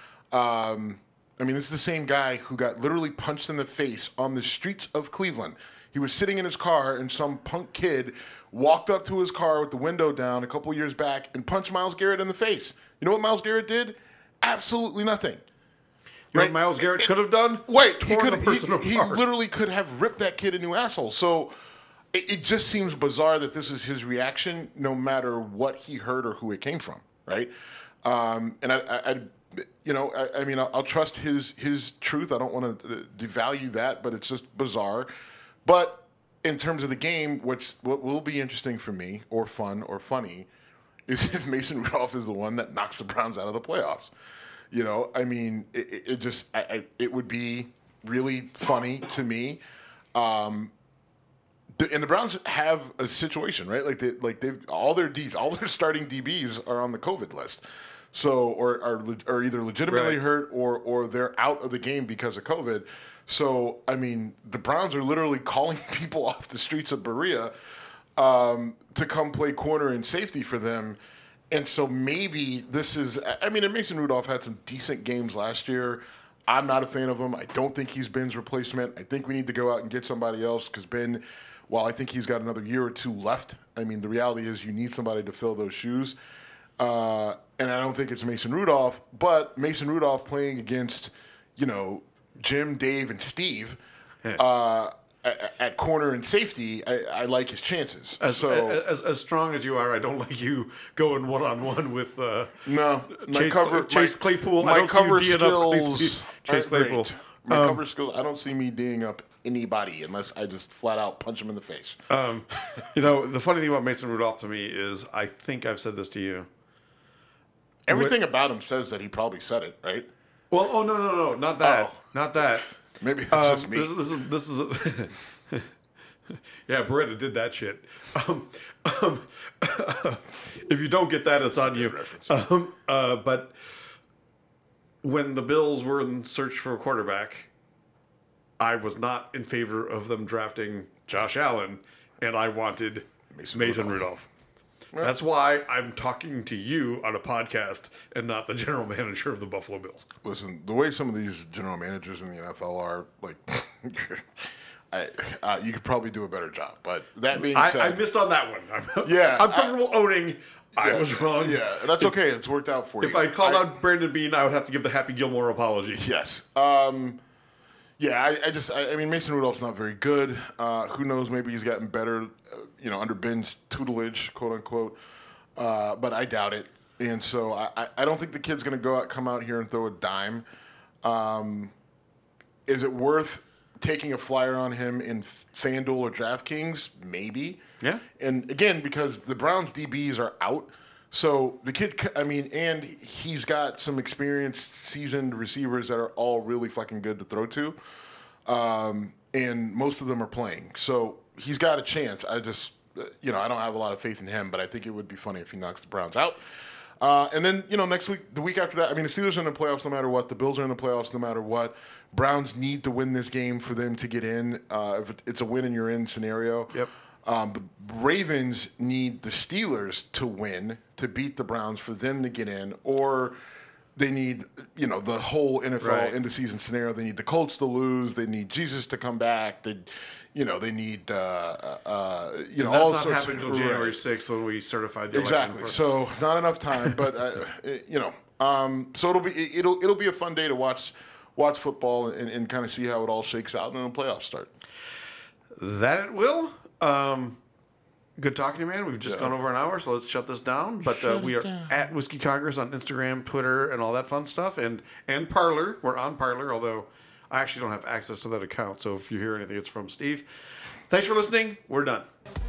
Um, I mean, this is the same guy who got literally punched in the face on the streets of Cleveland. He was sitting in his car, and some punk kid walked up to his car with the window down a couple years back and punched Myles Garrett in the face. You know what Myles Garrett did? Absolutely nothing. You right? know what Myles Garrett it, could have done? Wait, he could. He, he literally could have ripped that kid a new asshole. So it, it just seems bizarre that this is his reaction, no matter what he heard or who it came from, right? Um, and I, I, I, you know, I, I mean, I'll, I'll trust his his truth. I don't want to devalue that, but it's just bizarre. But in terms of the game, what's what will be interesting for me, or fun, or funny, is if Mason Rudolph is the one that knocks the Browns out of the playoffs. You know, I mean, it, it just I, I, it would be really funny to me. Um, the, and the Browns have a situation, right? Like they like they've all their D's, all their starting D Bs are on the COVID list. So or are are either legitimately right. hurt or or they're out of the game because of COVID. So I mean, the Browns are literally calling people off the streets of Berea um, to come play corner and safety for them. And so maybe this is, I mean, and Mason Rudolph had some decent games last year. I'm not a fan of him. I don't think he's Ben's replacement. I think we need to go out and get somebody else because Ben, while I think he's got another year or two left, I mean, the reality is you need somebody to fill those shoes. Uh, and I don't think it's Mason Rudolph, but Mason Rudolph playing against, you know, Jim, Dave, and Steve, uh, At, at corner and safety, I, I like his chances. As, so as, as strong as you are, I don't like you going one on one with uh, no my Chase, cover, Chase my, Claypool. My I don't cover see you skills up Chase, Chase Claypool. Great. My um, cover skills. I don't see me D'ing up anybody unless I just flat out punch him in the face. Um, you know, the funny thing about Mason Rudolph to me is, I think I've said this to you. Everything about him says that he probably said it, right? Well, oh no, no, no, not that, Oh. not that. Maybe that's Um, just me. This, this is this is. A yeah, Beretta did that shit. Um, um, if you don't get that, it's on you. Reference. Um, uh, but when the Bills were in search for a quarterback, I was not in favor of them drafting Josh Allen, and I wanted Mason Mason, Rudolph. Rudolph. That's why I'm talking to you on a podcast and not the general manager of the Buffalo Bills. Listen, the way some of these general managers in the N F L are, like, I, uh, you could probably do a better job. But that being I, said, I missed on that one. I'm, Yeah, I'm comfortable owning I yeah, was wrong. Yeah, and that's okay. It's worked out for If you. I called I- out Brandon Bean, I would have to give the Happy Gilmore apology. Yes. Um, yeah, I, I just, I, I mean, Mason Rudolph's not very good. Uh, who knows? Maybe he's gotten better, uh, you know, under Ben's tutelage, quote unquote. Uh, but I doubt it. And so I, I, I don't think the kid's going to go out, come out here and throw a dime. Um, is it worth taking a flyer on him in FanDuel or DraftKings? Maybe. Yeah. And again, because the Browns D Bs are out. So the kid, I mean, and he's got some experienced, seasoned receivers that are all really fucking good to throw to. Um, and most of them are playing. So he's got a chance. I just, you know, I don't have a lot of faith in him, but I think it would be funny if he knocks the Browns out. Uh, and then, you know, next week, the week after that, I mean, the Steelers are in the playoffs no matter what. The Bills are in the playoffs no matter what. Browns need to win this game for them to get in. Uh, if it's a win and you're in scenario. Yep. Um, the Ravens need the Steelers to win to beat the Browns for them to get in, or they need, you know, the whole N F L Right. end of season scenario. They need the Colts to lose. They need Jesus to come back. They, you know, they need, uh, uh, you know, That's all not sorts happening of until January right. sixth when we certified the Exactly. election. For, So not enough time, but uh, you know, um, so it'll be it'll it'll be a fun day to watch watch football and, and kind of see how it all shakes out, and then the playoffs start. that it will. Um, good talking to you, man. We've just Yeah. gone over an hour, so let's shut this down. But uh, we are at Whiskey Congress on Instagram, Twitter, and all that fun stuff, and and Parler. We're on Parler, although I actually don't have access to that account. So if you hear anything, it's from Steve. Thanks for listening. We're done.